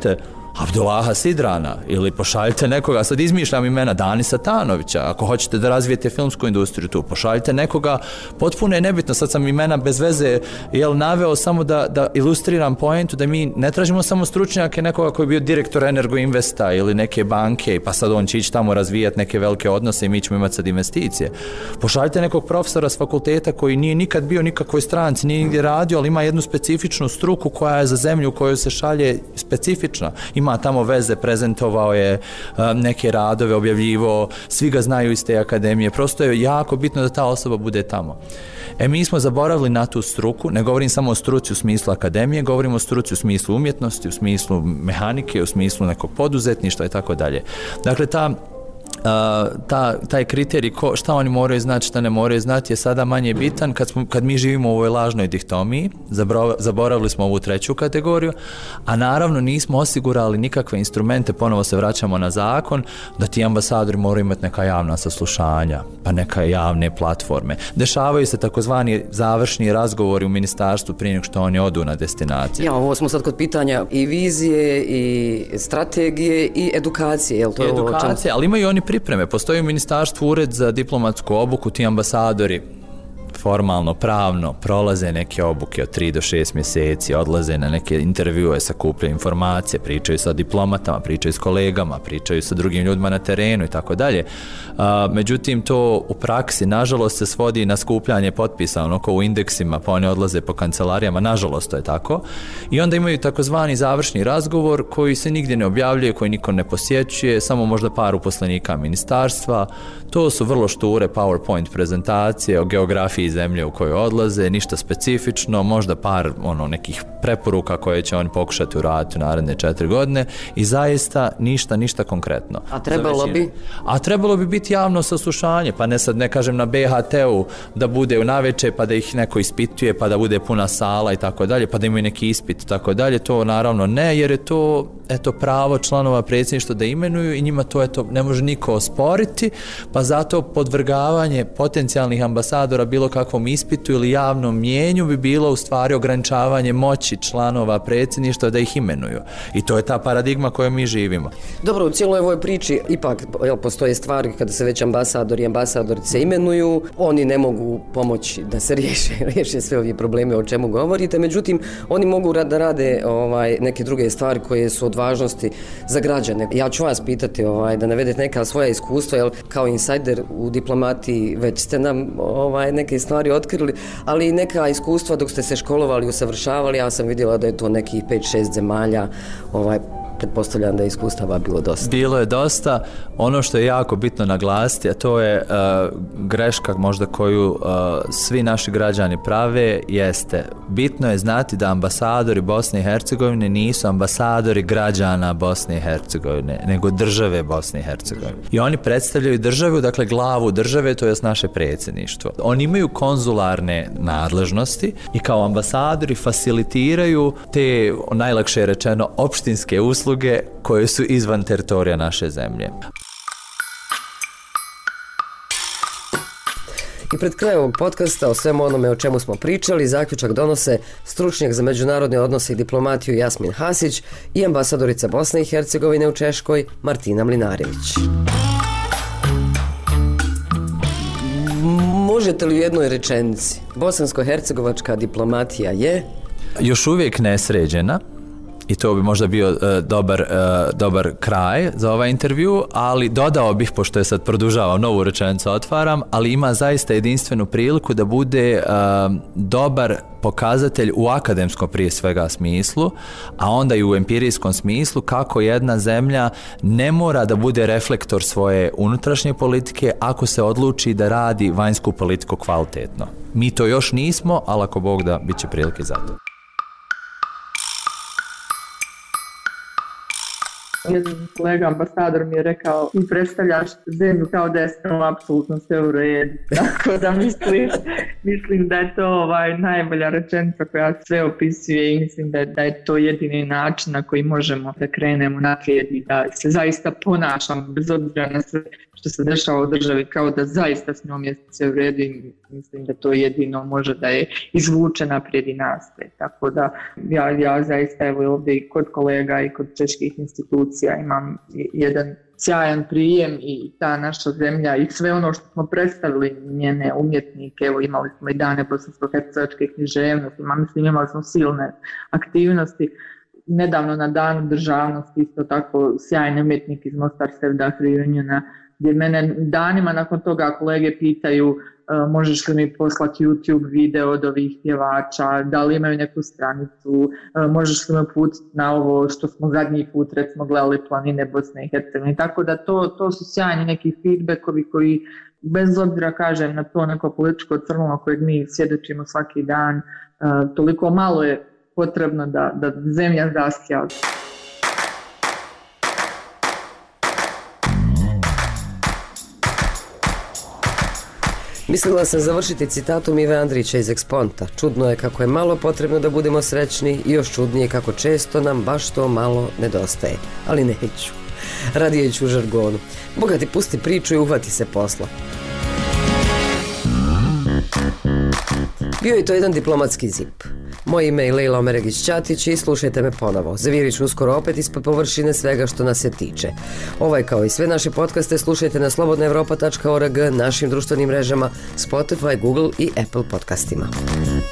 Abdullaha Sidrana ili pošaljite nekoga, sad izmišljam imena, Dani Satanovića, ako hoćete da razvijete filmsku industriju tu, pošaljite nekoga, potpuno je nebitno, sad sam imena bez veze jel, naveo samo da, da ilustriram poentu, da mi ne tražimo samo stručnjake nekoga koji je bio direktor Energoinvesta ili neke banke, pa sad on će ići tamo razvijati neke velike odnose i mi ćemo imati sad investicije. Pošaljite nekog profesora s fakulteta koji nije nikad bio nikakvoj stranci, nije nigdje radio, ali ima jednu specifičnu struku koja je za zemlju u kojoj se šalje specifična. Ima tamo veze, prezentovao je um, neke radove, objavljivo, svi ga znaju iz te akademije, prosto je jako bitno da ta osoba bude tamo. E mi smo zaboravili na tu struku, ne govorim samo o struci u smislu akademije, govorim o struci u smislu umjetnosti, u smislu mehanike, u smislu nekog poduzetništva i tako dalje. Dakle, ta Uh, ta, taj kriterij ko, šta oni moraju znati, šta ne moraju znati je sada manje bitan kad, smo, kad mi živimo u ovoj lažnoj dihtomiji, zaboravili smo ovu treću kategoriju, a naravno nismo osigurali nikakve instrumente, ponovo se vraćamo na zakon, da ti ambasadori moraju imati neka javna saslušanja, pa neka javne platforme. Dešavaju se takozvani završni razgovori u ministarstvu prije nego što oni odu na destinaciju. Ja, ovo smo sad kod pitanja i vizije, i strategije, i edukacije. Jel to I edukacije, ali imaju oni pripreme. Postoji u ministarstvu ured za diplomatsku obuku, ti ambasadori formalno, pravno prolaze neke obuke od tri do šest mjeseci, odlaze na neke intervjue, sakupljaju informacije, pričaju sa diplomatama, pričaju s kolegama, pričaju sa drugim ljudima na terenu i tako dalje. Međutim, to u praksi, nažalost, se svodi na skupljanje potpisa, ono ko u indeksima, pa oni odlaze po kancelarijama, nažalost to je tako. I onda imaju takozvani završni razgovor koji se nigdje ne objavljuje, koji niko ne posjećuje, samo možda par uposlenika ministarstva. To su vrlo šture PowerPoint prezentacije o geografiji zemlje u kojoj odlaze, ništa specifično, možda par ono nekih preporuka koje će oni pokušati uraditi u naredne četiri godine i zaista ništa, ništa konkretno. A trebalo bi? A trebalo bi biti javno saslušanje, pa ne sad ne kažem na B H T-u da bude u naveče pa da ih neko ispituje, pa da bude puna sala i tako dalje, pa da imaju neki ispit i tako dalje, to naravno ne, jer je to eto pravo članova predsjedništva da imenuju i njima to eto ne može niko osporiti, pa zato podvrgavanje potencijalnih ambasadora bilo kakvom ispitu ili javnom mijenju bi bilo u stvari ograničavanje moći članova predsjedništva da ih imenuju. I to je ta paradigma koju mi živimo. Dobro, u cijeloj ovoj priči ipak jel, postoje stvari kada se već ambasadori i ambasadorice imenuju, oni ne mogu pomoći da se riješe, riješe sve ove probleme o čemu govorite, međutim oni mogu da rade ovaj, neke druge stvari koje su od važnosti za građane. Ja ću vas pitati ovaj, da navedete neka svoja iskustva, jel, kao insajder u diplomatiji već ste nam ovaj, neke stvari otkrili, ali i neka iskustva dok ste se školovali, usavršavali, ja sam vidjela da je to nekih pet šest zemalja, ovaj, pretpostavljam da je iskustava bilo dosta. Bilo je dosta. Ono što je jako bitno naglasiti, a to je uh, greška možda koju uh, svi naši građani prave, jeste bitno je znati da ambasadori Bosne i Hercegovine nisu ambasadori građana Bosne i Hercegovine, nego države Bosne i Hercegovine. I oni predstavljaju državu, dakle glavu države, to je naše predsjedništvo. Oni imaju konzularne nadležnosti i kao ambasadori facilitiraju te, najlakše rečeno, opštinske usluge koje su izvan teritorija naše zemlje. I pred krajem ovog podcasta o svemu onome o čemu smo pričali, zaključak donose stručnjak za međunarodne odnose i diplomatiju Jasmin Hasić i ambasadorica Bosne i Hercegovine u Češkoj Martina Mlinarević. Možete li u jednoj rečenici, bosansko-hercegovačka diplomatija je? Još uvijek nesređena. I to bi možda bio uh, dobar, uh, dobar kraj za ovaj intervju, ali dodao bih, pošto je sad produžavam, novu rečenicu otvaram, ali ima zaista jedinstvenu priliku da bude uh, dobar pokazatelj u akademskom prije svega smislu, a onda i u empirijskom smislu kako jedna zemlja ne mora da bude reflektor svoje unutrašnje politike ako se odluči da radi vanjsku politiku kvalitetno. Mi to još nismo, ali ako Bog da, bit će prilike za to. Jedan kolega ambasador mi je rekao, ti predstavljaš zemlju kao da je samo apsolutno sve u redu. Tako da mislim, mislim da je to ovaj, najbolja rečenica koja sve opisuje i mislim da, da je to jedini način na koji možemo da krenemo naprijed i da se zaista ponašamo bez obzira na sve što se dešava u državi kao da zaista s njom je sve u redu i mislim da to jedino može da je izvuče naprijed i nastaje. Tako da ja, ja zaista evo ovdje i kod kolega i kod čeških institucija imam jedan sjajan prijem i ta naša zemlja i sve ono što smo predstavili njene umjetnike, evo imali smo i dane bosansko-hercegovačke književnosti, ma mislim imali smo silne aktivnosti. Nedavno na danu državnosti isto tako sjajni umjetnik iz Mostar Sevdah Reuniona, gdje mene danima nakon toga kolege pitaju uh, možeš li mi poslati YouTube video od ovih pjevača, da li imaju neku stranicu, uh, možeš li me putiti na ovo što smo zadnji put recimo gledali Planine Bosne i Hercegovine. Tako da to, to su sjajni neki feedbackovi koji bez obzira kažem na to neko političko crno kojeg mi svjedočimo svaki dan, uh, toliko malo je potrebno da, da zemlja zasja. Mislila sam završiti citatom Ive Andrića iz Eksponta. Čudno je kako je malo potrebno da budemo srećni i još čudnije kako često nam baš to malo nedostaje. Ali neću. Radije ću u žargonu. Boga ti pusti priču i uhvati se posla. Bio je to jedan diplomatski zip. Moje ime je Lejla Omeregić-Ćatić i slušajte me ponovo. Zavirit ću uskoro opet ispod površine svega što nas se tiče. Ovaj kao i sve naše podcaste slušajte na slobodna evropa tačka org, našim društvenim mrežama, Spotify, Google i Apple podcastima.